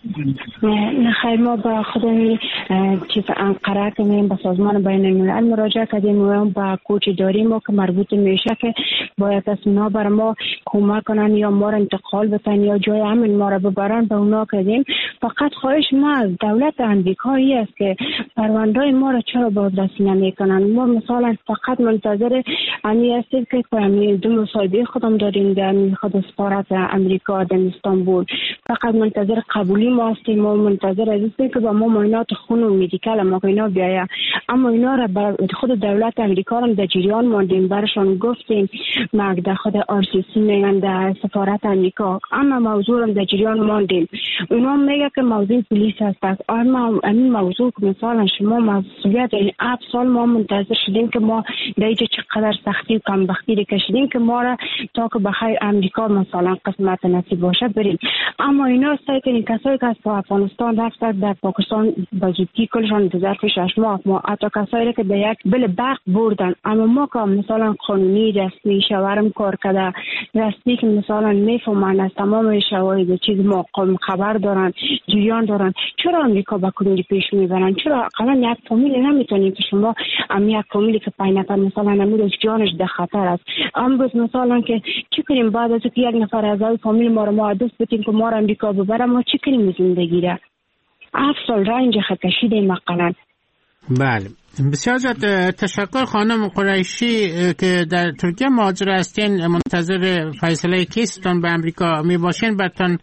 نه خیر، ما با خود چیز انقره کنیم به سازمان بین الملل مراجعه کردیم و با کوچ داریم ما که مربوط میشه که باید از اونا بر ما کمک کنن یا ما را انتقال بدن یا جای امن ما را ببرن، به اونا کردیم. فقط خواهش ما از دولت امریکایی است که پرونده‌های ما را چرا بازرسی نمیکنن. ما مثلا فقط منتظر امی هستیم که امی دو مصاحبه خودم داریم در خود سفارت امریکا در استانبول، فقط منتظر قبولی ما هستیم. ما منتظر هستیم که با ما معاینات خون و مدیکال ما اینا بیاید، اما اینا را بر خود دولت امریکا را در جریان ماندیم، برشان گفتیم ما در خود آر سی سی میگن در سفارت امریکا، اما موضوع را در جریان ماندیم. اونا میگه که موضوع پلیس هست، اما این موضوع که مثلا شما مسئولیت اپ سال ما منتظر شدیم که ما در اینجا چقدر سختی و کمبختی کشیدیم که ما را تا که بخیر امریکا مثلا قسمت نصیب باشه بریم، اما اما اینا است که این کسایی که از افغانستان رفتن در پاکستان با زودی کلشان در ظرف شش ماه ما حتی کسایی که به یک بل برق بردن، اما ما که مثلا قانونی رسمی شوارم کار کرده رسمی که مثلا میفهمن از تمام شواهد چیز ما خبر دارن جریان دارن، چرا امریکا با کدومی پیش میبرن؟ چرا اقلا یک فامیل نمیتونیم که شما ام یک فامیلی که پنج نفر مثلا نمیدونم جانش در خطر است امروز مثلا که چی کنیم بعد از که یک نفر از اون فامیل ما رو ما دست بتیم که ما رو امریکا ببره ما چی کنیم زندگی را؟ هفت سال را اینجا خط کشیدیم اقلا. بله بسیار زیاد تشکر خانم قریشی که در ترکیه مهاجر هستین، منتظر فیصله کیستان به امریکا می باشین. براتون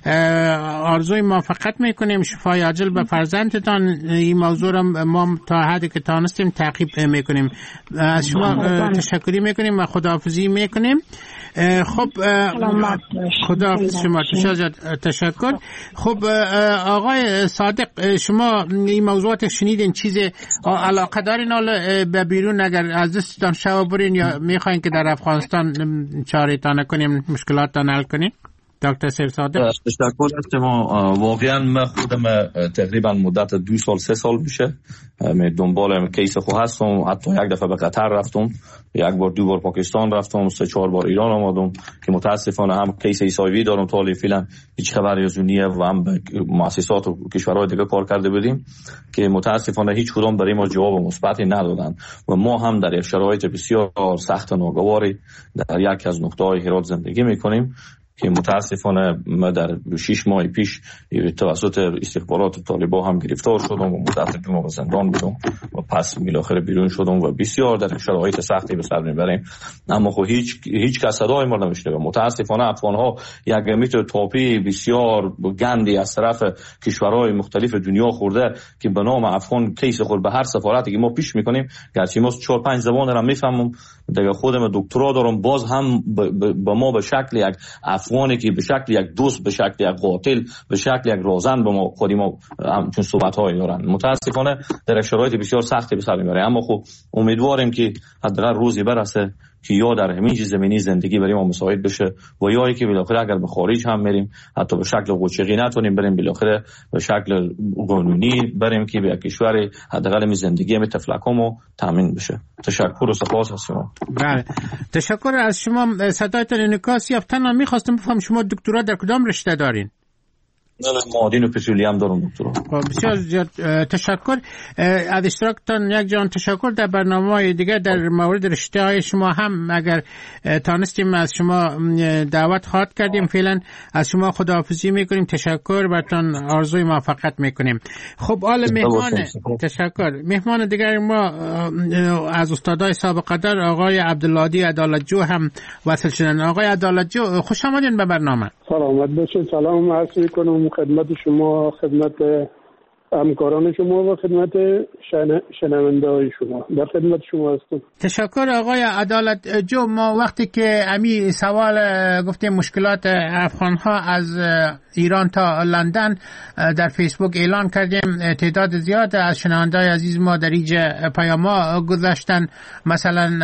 آرزوی موفقیت میکنیم، شفای عاجل به فرزندتان. این موضوع را ما تا حدی که تانستیم تعقیب میکنیم. از شما تشکری میکنیم و خداحافظی میکنیم. خب خداحافظ شما، تشکر. خب آقای صادق شما این موضوعات شنیدین، چیز علاقه دارین حالا به بیرون اگر از دستتان شو برین یا میخواین که در افغانستان چاره تان کنیم مشکلات تان حل کنیم؟ دکتر سیف صادق تشکر است. ما واقعا من خودم تقریبا مدت دو سال سه سال میشه من دنبال کیس خو هستم. حتی یک دفعه به قطر رفتم، یک بار دو بار پاکستان رفتم، سه چهار بار ایران آمدم که متاسفانه هم کیس ایسایوی دارم تا حالا فعلا هیچ خبری از اون و هم به مؤسسات و کشورهای دیگه کار کرده بودیم که متاسفانه هیچ کدام برای ما جواب مثبتی ندادن و ما هم در یک شرایط بسیار سخت و ناگواری در یک از نقطه‌های هرات زندگی میکنیم که متاسفانه ما در شش ماه پیش توسط استخبارات طالبان هم گرفتار شدم و مدت دو ماه زندان بودم و پس بالاخره بیرون شدم و بسیار در شرایط سختی به سر میبریم. اما خب هیچ هیچ کس صدای ما نمیشنوه. متاسفانه افغان ها یک میتر تاپی بسیار گندی از طرف کشورهای مختلف دنیا خورده که به نام افغان کیس خود به هر سفارتی که ما پیش میکنیم، گرچه ما چهار پنج زبان را میفهمم، دیگه خودم دکترا دارم، باز هم به ما به شکل یک افغانی که به شکل یک دوست، به شکل یک قاتل، به شکل یک رازن به ما خودی ما چون صحبت های دارن. متاسفانه در شرایط بسیار سختی به سر میبره. اما خب امیدواریم که حداقل روزی برسه که یا در همین زمینی زندگی برای ما مساعد بشه و یا اینکه بالاخره اگر به خارج هم بریم حتی به شکل قوچقی نتونیم بریم، بالاخره به شکل قانونی بریم که به کشور حداقل می زندگی می تفلکمو تامین بشه. تشکر و سپاس از شما. بله تشکر از شما. صدایتان انعکاس یافت. تنها می‌خواستم بفهم شما دکترا در کدام رشته دارین؟ معادن و پترولیوم دارم دکترا. بسیار زیاد تشکر از اشتراکتان. یک جان تشکر. در برنامه‌های دیگه در مورد رشته های شما هم اگر تانستیم از شما دعوت خواهد کردیم. فعلا از شما خداحافظی میکنیم. تشکر براتون آرزوی موفقیت میکنیم. خب حالا مهمان تشکر مهمان دیگر ما از استادای سابقه دار آقای عبدالهادی عدالتجو هم وصل شدن. آقای عدالتجو خوش آمدین به برنامه. سلامت باشید. سلام عرض میکنم خدمت شما، خدمت همکاران شما و خدمت شنونده های شما. در خدمت شما هستم. تشکر آقای عدالت جو. ما وقتی که امی سوال گفتیم مشکلات افغان ها از ایران تا لندن در فیسبوک اعلان کردیم، تعداد زیاد از شنونده های عزیز ما در اینجا پیاما گذاشتن. مثلا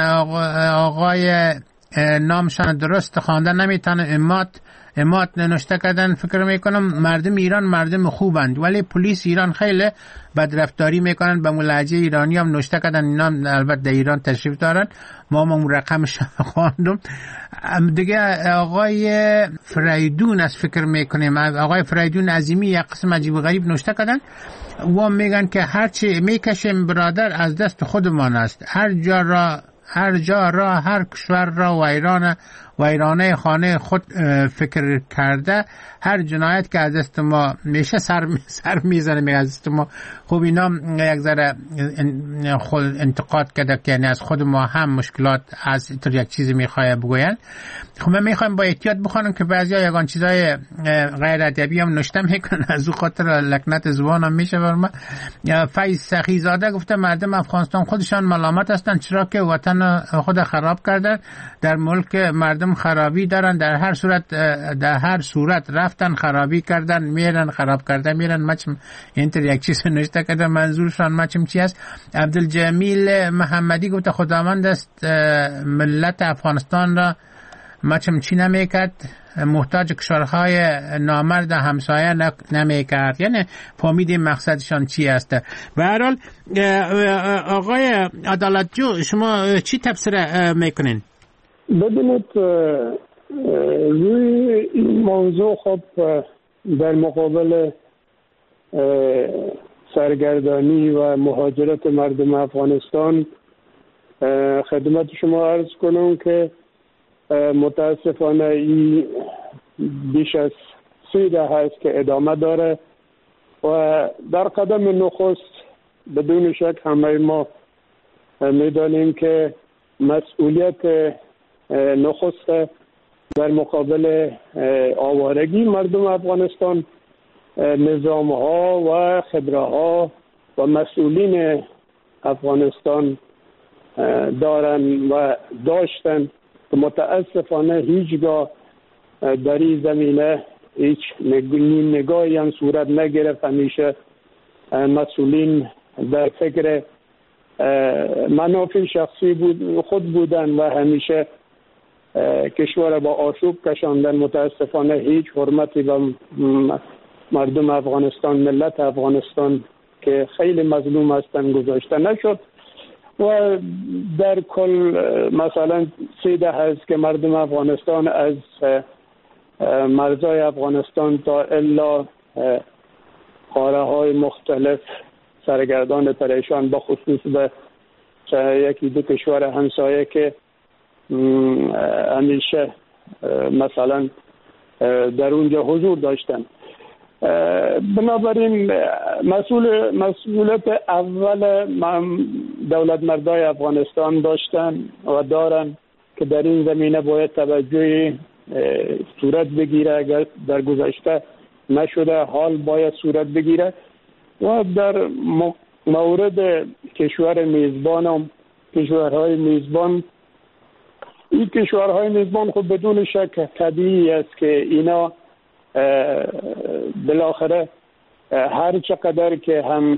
آقای نامشان درست خواندن نمیتونه، امات امات نوشته کردن فکر میکنم مردم ایران مردم خوبند ولی پلیس ایران خیلی بدرفتاری میکنن. به لهجه ایرانی هم نوشته کردن، اینا البته در ایران تشریف دارن، ما هم رقمش خواندم. دیگه آقای فریدون از فکر میکنیم، آقای فریدون عظیمی یک قسم عجیب و غریب نوشته کردن و میگن که هرچی میکشیم برادر از دست خودمان است، هر جا را هر جا را هر کشور را ویرانه ویرانه خانه خود فکر کرده، هر جنایت که از دست ما میشه سر سر میزنه میگه از دست ما. خب اینا یک ذره خود انتقاد کرده که یعنی از خود ما هم مشکلات از اینطور یک چیزی میخواه بگوین. خب من میخوایم با احتیاط بخونم که بعضیا یگان چیزای غیر ادبی هم نوشتم میکنن، از او خاطر لکنت زبانم میشه بر ما. فیض سخیزاده گفته مردم افغانستان خودشان ملامت هستند چرا که وطن خود خراب کردن، در ملک مردم خرابی دارن، در هر صورت در هر صورت رفتن خرابی کردن میرن، خراب کردن میرن. مچم اینطور یک چیز نوشته کردن، منظورشان مچم چی است. عبدالجمیل محمدی گفته خداوند است ملت افغانستان را مچمچی نمیکرد، محتاج کشورهای نامرد همسایه نمیکرد. یعنی فهمیدیم مقصدشان چی است. به هر حال آقای عدالتجو، شما چی تفسیر میکنین؟ ببینید روی این موضوع خب در مقابل سرگردانی و مهاجرت مردم افغانستان خدمت شما عرض کنم که متاسفانه این بیش از سی ده هست که ادامه داره و در قدم نخست بدون شک همه ما میدانیم که مسئولیت نخست در مقابل آوارگی مردم افغانستان نظام ها و خبره ها و مسئولین افغانستان دارن و داشتن که متاسفانه هیچگاه در این زمینه هیچ نگاهی هم صورت نگرفت. همیشه مسئولین در فکر منافع شخصی بود خود بودن و همیشه کشور با آشوب کشاندن. متاسفانه هیچ حرمتی به مردم افغانستان، ملت افغانستان که خیلی مظلوم هستن گذاشته نشد و در کل مثلا سیده هست که مردم افغانستان از مرزهای افغانستان تا الا قاره های مختلف سرگردان پریشان، با خصوص به یکی دو کشور همسایه که همیشه مثلا در اونجا حضور داشتن. بنابراین مسئول مسئولیت اول دولت مردای افغانستان داشتن و دارن که در این زمینه باید توجه صورت بگیره. اگر در گذشته نشده حال باید صورت بگیره و در مورد کشور میزبان هم کشورهای میزبان این کشورهای میزبان خود بدون شک طبیعی است که اینا بالاخره هر چقدر که هم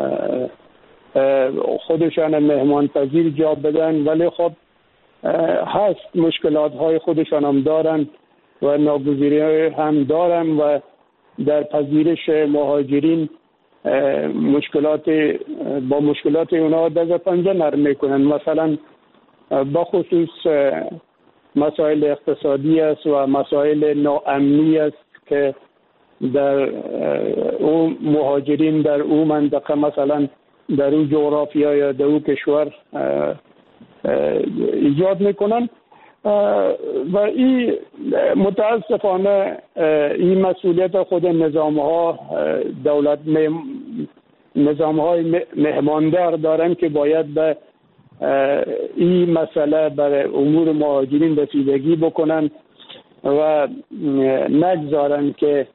خودشان مهمان پذیر جا بدن ولی خب هست مشکلات های خودشان هم دارن و ناگزیری هم دارن و در پذیرش مهاجرین مشکلات با مشکلات اونا دست پنجه نرم میکنن. مثلا بخصوص مسائل اقتصادی است و مسائل ناامنی است که در اون مهاجرین در اون منطقه مثلا در اون جغرافیا یا در اون کشور ایجاد میکنن و این متاسفانه این مسئولیت خود نظام ها دولت نظام های مهماندار دارن که باید به این مسئله برای امور مهاجرین رسیدگی بکنن و نگذارن که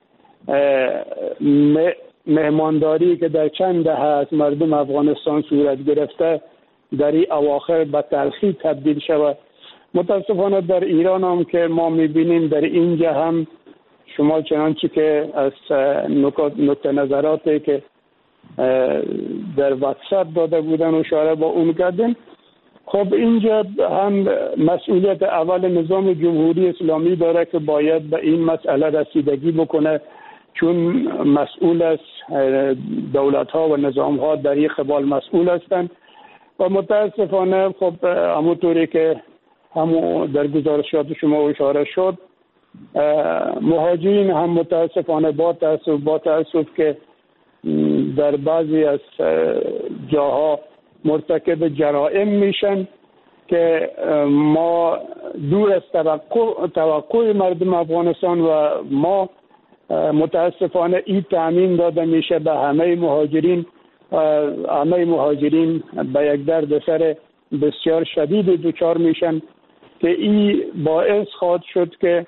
مهمانداری که در چند دهه از مردم افغانستان صورت گرفته در این اواخر به تلخی تبدیل شود. متاسفانه در ایران هم که ما میبینیم در اینجا هم شما چنانچه که از نقطه نظراتی که در واتساپ داده بودن اشاره با اون کردن، خب اینجا هم مسئولیت اول نظام جمهوری اسلامی داره که باید به این مسئله رسیدگی بکنه، چون مسئول است، دولت ها و نظام ها در این قبال مسئول هستند و متاسفانه خب همونطوری که همون در گزارشات شما اشاره شد مهاجرین هم متاسفانه با تأسف با تأسف که در بعضی از جاها مرتکب جرائم میشن که ما دور از توقع, توقع مردم افغانستان و ما متاسفانه این تأمین داده میشه به همه مهاجرین همه مهاجرین به یک دردسر بسیار شدید دچار میشن که این باعث خواهد شد که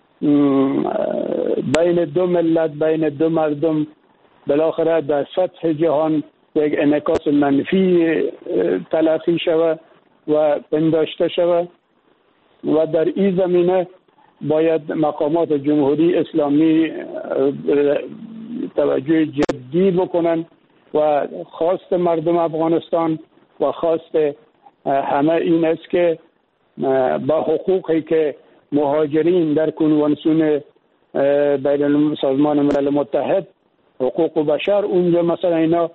بین دو ملت بین دو مردم بالاخره در سطح جهان یک انعکاس منفی تلقی شود و پنداشته شود و در این زمینه باید مقامات جمهوری اسلامی توجه جدی بکنن و خواست مردم افغانستان و خواست همه این است که با حقوقی که مهاجرین در کنوانسیون بین سازمان ملل متحد حقوق بشر اونجا مثلا اینا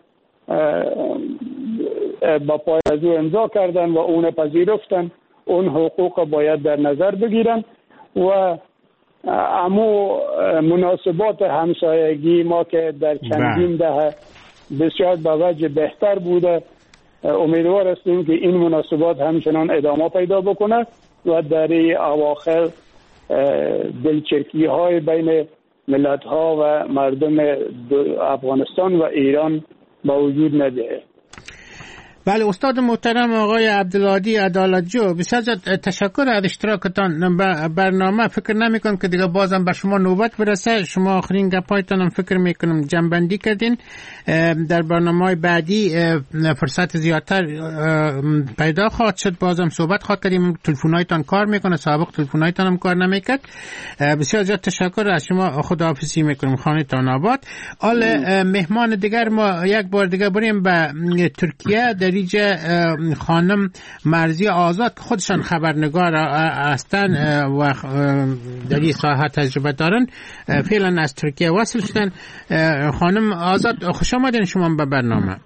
با پای از او امضا کردن و اون پذیرفتن، اون حقوق باید در نظر بگیرن و امو مناسبات همسایگی ما که در چندین دهه بسیار به وجه بهتر بوده، امیدوار هستیم که این مناسبات همچنان ادامه پیدا بکنه و در اواخر دلچرکی های بین ملت ها و مردم افغانستان و ایران با وجود نده. بله استاد محترم آقای عبدالهادی عدالتجو، بسیار تشکر از اشتراکتان برنامه. فکر نمی کنم که دیگه بازم به شما نوبت برسه. شما آخرین گپایتان هم فکر میکنم جنبندی کردین. در برنامه بعدی فرصت زیادتر پیدا خواهد شد، بازم صحبت خواهد کردیم. تلفن‌هایتان کار میکنه، سابق تلفن‌هایتان هم کار نمیکرد. بسیار زیاد تشکر از شما، خداحافظی میکنم. خانه‌تان آباد. حال مهمان دیگر ما یک بار دیگه بریم به ترکیه. در اینجا خانم مرزی آزاد خودشان خبرنگار هستن و در این ساحه تجربه دارن، فعلا از ترکیه وصل شدن. خانم آزاد خوش آمدین شما به برنامه.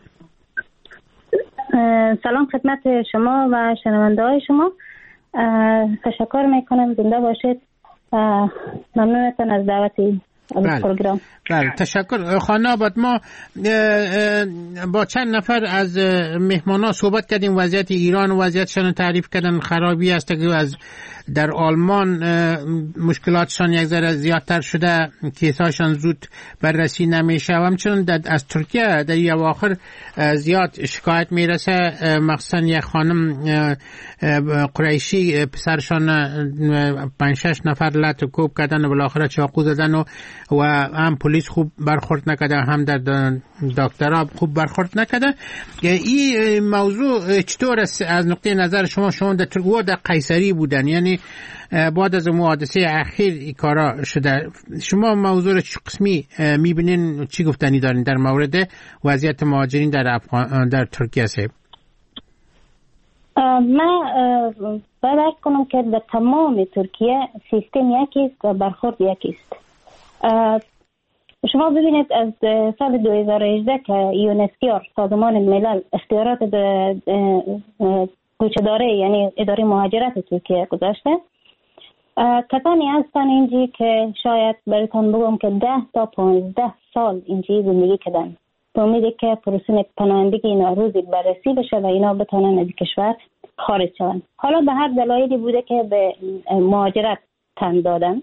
سلام خدمت شما و شنونده های شما. تشکر میکنم، زنده باشید. ممنونتون از دعوتی پروگرام. بله تشکر. خانه آباد، ما با چند نفر از مهمانا صحبت کردیم، وضعیت ایران و وضعیتشان تعریف کردن. خرابی است که از در آلمان مشکلاتشان یک ذره زیادتر شده، کیساشان زود بررسی نمیشه و همچنین از ترکیه در این اواخر زیاد شکایت میرسه. مخصوصا یک خانم قریشی پسرشان پنج شش نفر لط کوب کردن و بالاخره چاقو زدن و و هم پلیس خوب برخورد نکرده، هم در دکترها خوب برخورد نکرده. این موضوع چطور است از نقطه نظر شما؟ شما در ترکیه و در قیصری بودن، یعنی بعد از حادثه اخیر این کارا شده. شما موضوع رو چه قسمی میبینین، چی گفتنی دارین در مورد وضعیت مهاجرین در افغان در ترکیه صاحب؟ من باید کنم که در تمام ترکیه سیستم یکیست و برخورد یکیست. شما ببینید از سال دو هزار و هجده که یونسکیار سازمان ملل اختیارات کوچه‌داری یعنی اداره مهاجرت ترکیه گذاشته، کسانی هستن اینجی که شاید براتون بگم که ده تا پانزده سال اینجی زندگی کردن به امید که پروسه پناهندگی اینا روزی بررسی بشه و اینا بتونن از کشور خارج شون. حالا به هر دلایلی بوده که به مهاجرت تن دادن.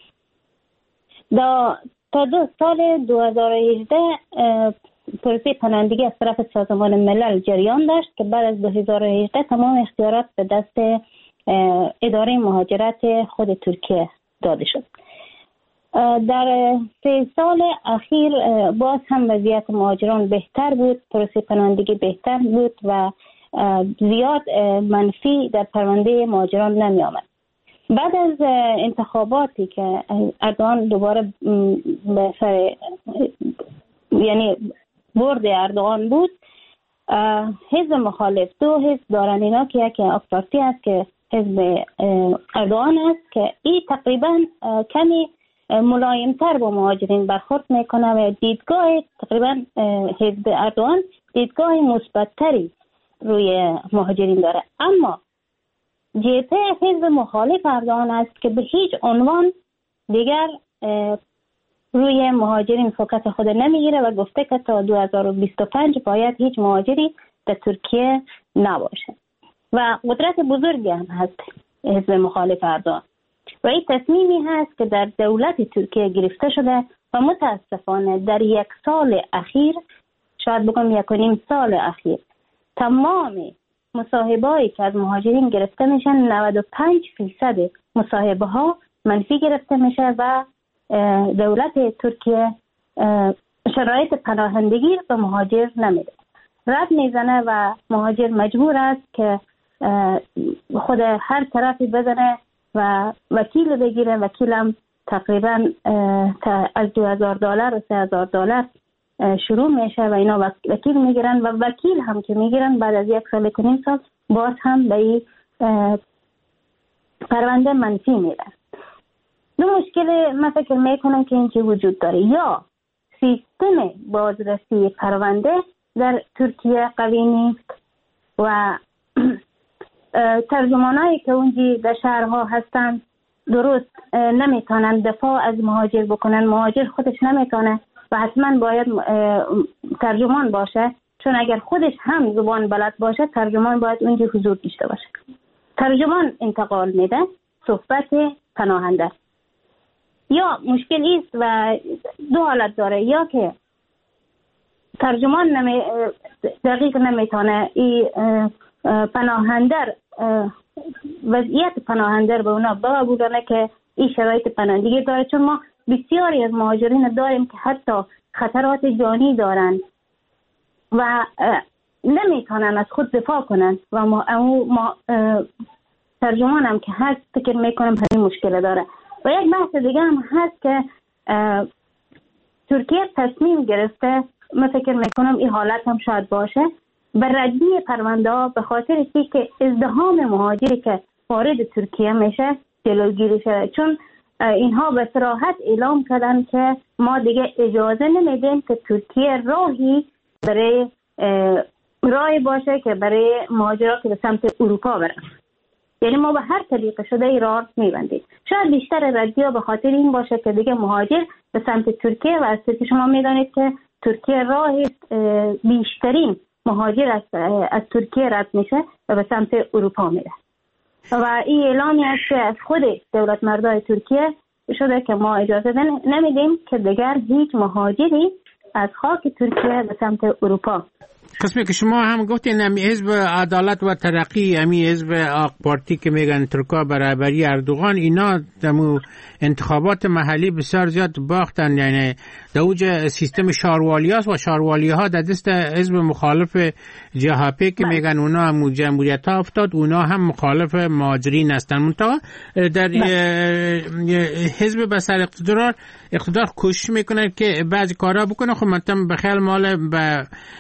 دا تا دو سال دو هزار و هجده پروسه پناهندگی از طرف سازمان ملل جریان داشت که بعد از دو هزار و هجده تمام اختیارات به دست اداره مهاجرت خود ترکیه داده شد. در سه سال اخیر باز هم وضعیت مهاجران بهتر بود، پروسه پناهندگی بهتر بود و زیاد منفی در پرونده مهاجران نمی آمد. بعد از انتخاباتی که اردوغان دوباره به سر یعنی برد اردوغان بود، حزب مخالف دو حزب دارن اینا که یکی آک پارتی است که حزب اردوغان است که این تقریبا کمی ملایمتر با مهاجرین برخورد میکنه و دیدگاه تقریبا حزب اردوغان دیدگاه مثبت‌تری روی مهاجرین داره. اما جبهه حزب مخالف اردوغان است که به هیچ عنوان دیگر روی مهاجرین فوکس خود نمیگیره و گفته که تا دو هزار و بیست و پنج باید هیچ مهاجری در ترکیه نباشه و قدرت بزرگی هم هست حزب مخالف اردوغان و این تصمیمی هست که در دولت ترکیه گرفته شده و متاسفانه در یک سال اخیر، شاید بگم یک و نیم سال اخیر، تمام مصاحبه‌ای که از مهاجرین گرفته میشن نود و پنج درصد مصاحبه ها منفی گرفته میشه و دولت ترکیه شرایط پناهندگی به مهاجر نمیده، رد میزنه و مهاجر مجبور است که خود هر طرفی بزنه و وکیل بگیره. وکیل هم تقریبا از دو هزار دلار و سه هزار دلار شروع میشه و اینا وکیل میگیرن و وکیل هم که میگیرن بعد از یک سال و نیم سال باز هم به این پرونده منفی میره. دو مشکل من فکر میکنم که اینجا وجود داره، یا سیستم بازرسی پرونده در ترکیه قوی نیست و ترجمانایی که اونجا در شهرها هستن درست نمیتونن دفاع از مهاجر بکنن، مهاجر خودش نمیتونه و حتما باید ترجمان باشه، چون اگر خودش هم زبان بلد باشه ترجمان باید اونجا حضور داشته باشه. ترجمان انتقال میده صحبت پناهنده. یا مشکل ایست و دو حالت داره، یا که ترجمان نمی دقیق نمیتونه ای پناهنده وضعیت پناهنده به اونا بگونه که این شرایط پناهندگی داره، چون ما بسیاری از مهاجرین داریم که حتی خطرات جانی دارن و نمیتونن از خود دفاع کنن و ما, ما ترجمان هم که هست فکر میکنم همین مشکل داره. و یک بحث دیگه هم هست که ترکیه تصمیم گرفته، من فکر میکنم این حالت هم شاید باشه، به ردی پرونده ها به خاطر که ازدحام مهاجری که وارد ترکیه میشه جلوگیری شده، چون اینها به صراحت اعلام کردن که ما دیگه اجازه نمیدیم که ترکیه راهی برای راهی باشه که برای مهاجرات که به سمت اروپا برن. یعنی ما به هر طریقه شده ای راه میبندیم. شاید بیشتر ردیا به خاطر این باشه که دیگه مهاجر به سمت ترکیه و از ترکیه شما میدانید که ترکیه راهی بیشترین مهاجر از, از ترکیه رد میشه و به سمت اروپا میره و این اعلامی است که از خود دولت مردای ترکیه شده که ما اجازه نمیدیم که دیگر هیچ مهاجری از خاک ترکیه به سمت اروپا. قسمی که شما هم گفتین امی حزب عدالت و ترقی، امی حزب آق پارتی که میگن ترکا برابری اردوغان، اینا دمو انتخابات محلی بسیار زیاد باختن، یعنی دوج سیستم شاروالی هاست و شاروالی ها در دست حزب مخالف جهاپی که میگن اونا هم جمهوریت ها افتاد، اونا هم مخالف مهاجرین هستن. منطقه در حزب بسر اقتدار اقتدار کوشش میکنن که بعضی کارا بکنه، خب منطقه بخیال مال به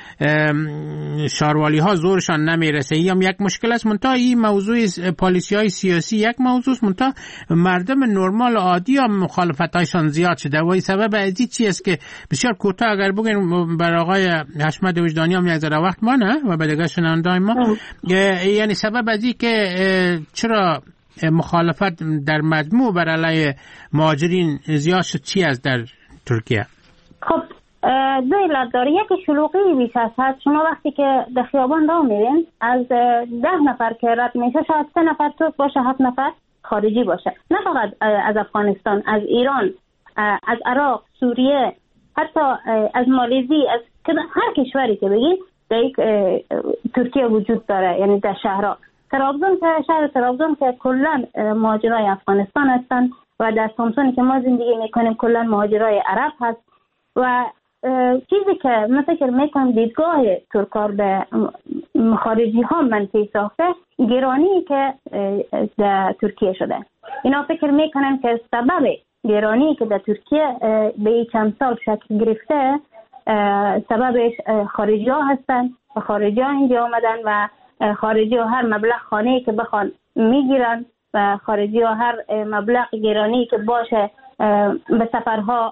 شاروالی ها زورشان نمیرسه. این هم یک مشکل است. منتها این موضوع پالیسی های سیاسی یک موضوع است، منتها مردم نرمال عادی هم مخالفت هایشان زیاد شده و این سبب از این چی است که بسیار کوتاه اگر بگیم بر آقای حشمت وجدانی هم یک ذره وقت ما نه و به دیگه شنونده‌های ما، یعنی سبب از این که چرا مخالفت در مجموع بر علیه مهاجرین زیاد شد چی است در ترکیه؟ خب دو علت داره. یکی شلوغی بیش از حد. شما وقتی که در خیابان راه میرین از ده نفر که رد میشه شاید سه نفر ترک باشه، هفت نفر خارجی باشه، نه فقط از افغانستان، از ایران، از عراق، سوریه، حتی از مالزی، از هر کشوری که بگید در یک ترکیه وجود داره. یعنی در شهرها ترابزون که شهر ترابزون که کلا مهاجرای افغانستان هستن و در سامسونی که ما زندگی میکنیم کلا مهاجرای عرب هست و چیزی که من فکر میکنم دیدگاه ترکار به خارجی ها منفی ساخته گرانی که در ترکیه شده. اینا فکر میکنن که سبب گرانی که در ترکیه به چند سال شکل گرفته سببش خارجی ها هستن و خارجی ها اینجا آمدن و خارجی ها هر مبلغ خانه که بخوان میگیرن و خارجی ها هر مبلغ گرانی که باشه به سفرها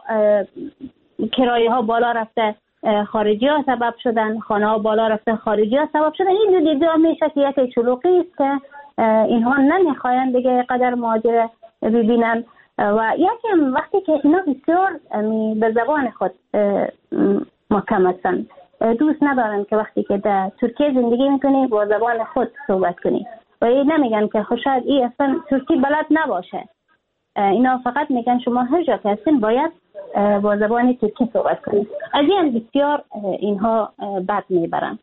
کرایه ها بالا رفته خارجی ها سبب شدن، خانه ها بالا رفته خارجی ها سبب شدن. این دو دیدگاه میشه که یک شلوغی است که اینها نمیخواین دیگه قدر مهاجر ببینن و یکی وقتی که اینا بسیار به زبان خود محکم هستن، دوست ندارن که وقتی که در ترکیه زندگی میکنی با زبان خود صحبت کنی و این نمیگن که خوشاید این اصلا ترکی بلد نباشه. اینا فقط میگن شما هر جا که هستین باید با زبان ترکی صحبت کنید. از این بسیار اینها بد میبرن.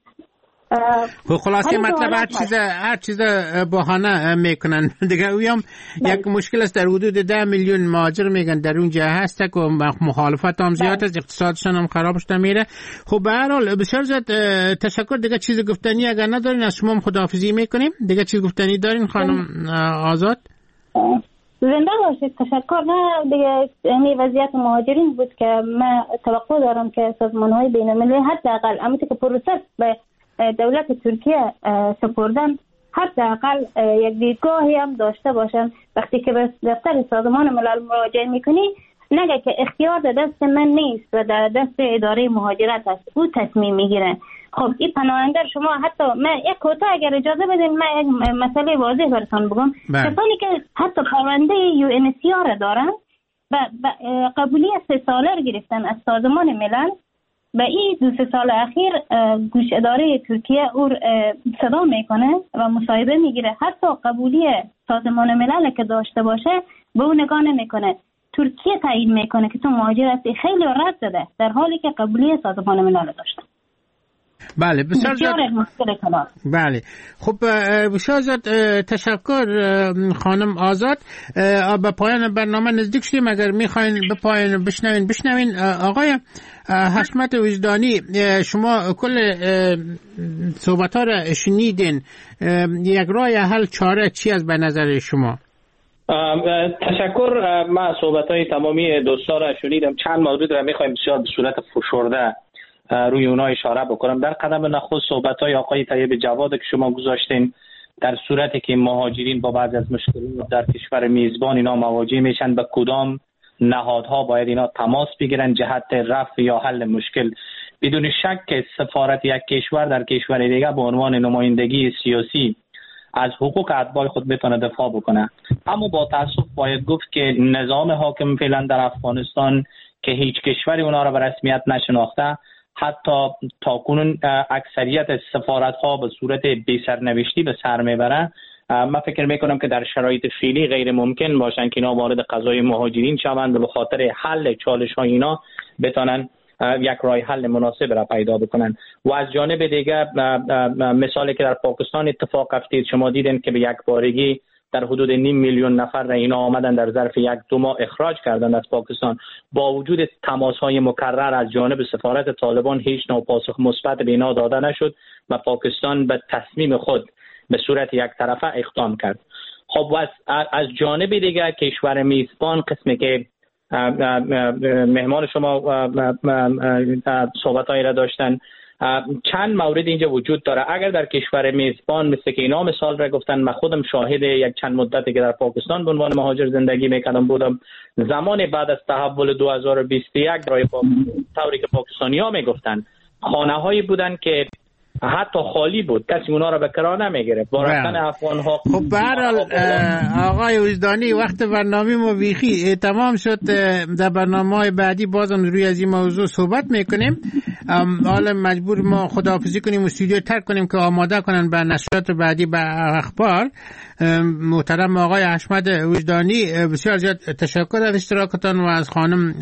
خلاصه مطلب هر چیز هر چیز بهانه میکنن دیگه. اویم یک مشکل است، در حدود ده میلیون مهاجر میگن در اونجا هست که مخالفت هم زیاد است، اقتصادشون هم خراب شده میره. خب به هر حال بسیار زیاد تشکر. دیگه چیز گفتنی اگر ندارین از شما خداحافظی میکنیم. دیگه چیز گفتنی دارین خانم آزاد؟ زنده باشید. تشکر. نه دیگه این وضعیت مهاجرین بود که من توقع دارم که سازمان‌های بین‌المللی حداقل اما که پروسه به دولت ترکیه سپردن حداقل یک دیدگاهی هم داشته باشن. وقتی که به دفتر سازمان ملل مراجعه میکنی نگه که اختیار در دست من نیست و در دست اداره مهاجرت است، او تصمیم میگیره. خب این پناهنده شما حتی من یک کوتاه اگر اجازه بدین من یک مسئله واضح براتون بگم. کسانی که حتی پرونده یو ان اچ سی آر دارن و قبولی سه ساله رو گرفتن از سازمان ملل و این دو سه سال اخیر گوش اداره ترکیه او صدا میکنه و مصاحبه میگیره. حتی قبولی سازمان ملل که داشته باشه به اون نگاه نمیکنه. ترکیه تعیین میکنه که تو مهاجر هستی، خیلی رد داده در حالی که قبولی سازمان ملل داشته. بله بسیار زیاد. بله خب بسیار زیاد تشکر خانم آزاد. به پایان برنامه نزدیک شدیم. اگر میخواین به پایان بشنوین بشنوین. آقای حشمت وجدانی شما کل صحبت ها را شنیدین، یک راه حل چاره چی از به نظر شما؟ تشکر. من صحبت های تمامی دوستا را شنیدم. چند موضوع را میخوایم بسیار به صورت فشرده روی اونها اشاره بکنم. در قدم نخست صحبت های آقای طیب جواد که شما گذاشتین، در صورتی که مهاجرین با بعضی از مشکلات در کشور میزبان اینا مواجه میشن، به کدام نهادها باید اینا تماس بگیرن جهت رفع یا حل مشکل؟ بدون شک که سفارت یک کشور در کشور دیگه به عنوان نمایندگی سیاسی از حقوق اتباع خود بتونه دفاع بکنه. اما با تاسف باید گفت که نظام حاکم فعلا در افغانستان که هیچ کشوری اونا را به رسمیت نشناخته، حتی تاکنون اکثریت سفارت ها به صورت بی سرنوشتی به سر میبره. من فکر میکنم که در شرایط فعلی غیر ممکن باشن که اینا وارد قضای مهاجرین شوند و به خاطر حل چالش های اینا بتونن یک راه حل مناسب را پیدا بکنن. و از جانب دیگه مثالی که در پاکستان اتفاق افتید، شما دیدن که به یک بارگی در حدود نیم میلیون نفر را اینا آمدن در ظرف یک دو ماه اخراج کردن از پاکستان. با وجود تماس‌های مکرر از جانب سفارت طالبان هیچ نوع پاسخ مثبت به اینا داده نشد و پاکستان به تصمیم خود به صورت یک طرفه اقدام کرد. خب از از جانب دیگه کشور میزبان، قسمی که مهمان شما صحبت‌هایی را داشتن، چند مورد اینجا وجود داره. اگر در کشور میزبان مثل که اینا مثال را گفتن، من خودم شاهد یک چند مدتی که در پاکستان به عنوان مهاجر زندگی میکردم بودم، زمان بعد از تحول دو هزار و بیست و یک برای طوری که پاکستانی‌ها میگفتن خانه هایی بودن که حتی خالی بود، کسی اونا را به کرا نمیگرفت. با رفتن افغان‌ها خب به هر حال آقای وجدانی وقت برنامه ما بیخی تمام شد. در برنامه‌های بعدی بازم روی از این موضوع صحبت میکنیم. حالا مجبور ما خداحافظی کنیم و استودیو ترک کنیم که آماده کنن به نشریات بعدی به اخبار. محترم آقای حشمت وجدانی بسیار زیاد تشکر از اشتراکتان و از خانم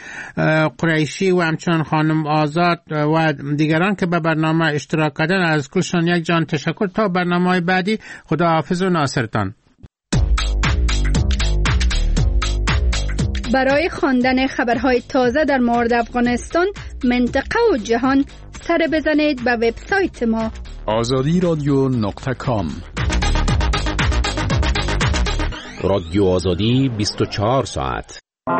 قریشی و همچنان خانم آزاد و دیگران که به برنامه اشتراک کردن، از کلشان یک جان تشکر. تا برنامه بعدی خداحافظ و ناصرتان. برای خواندن خبرهای تازه در مورد افغانستان، منطقه و جهان سر بزنید به وبسایت ما آزادی رادیو نقطه کام. رادیو آزادی بیست و چهار ساعت.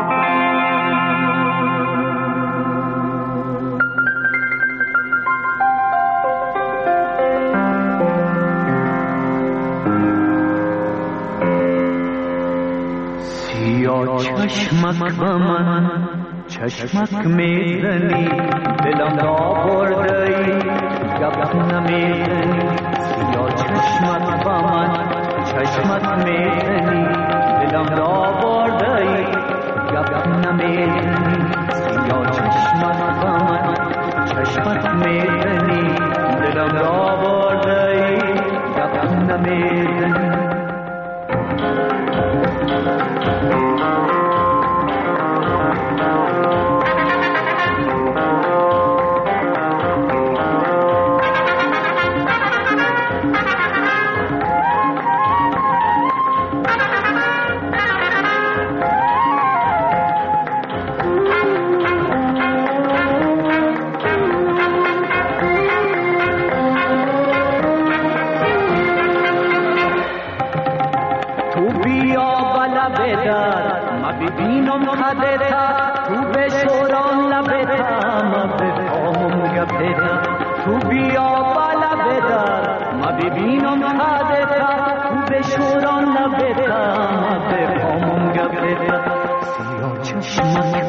سیاه چشمک به من چشمک میزنی، دلم را بردی گپ نمیزنی. سیاه چشمک به من چشمک میزنی، دلم را بردی گپ نمیزنی. سیاه چشمک به من چشمک میزنی، دلم را بردی گپ نمیزنی. ببینم خدتا تو به شوران لبتا، ما بفهمم گپتا. تو بیا بالا بدار ما ببینم خدتا به شوران لبتا به پامون گبتا سیاه چشمک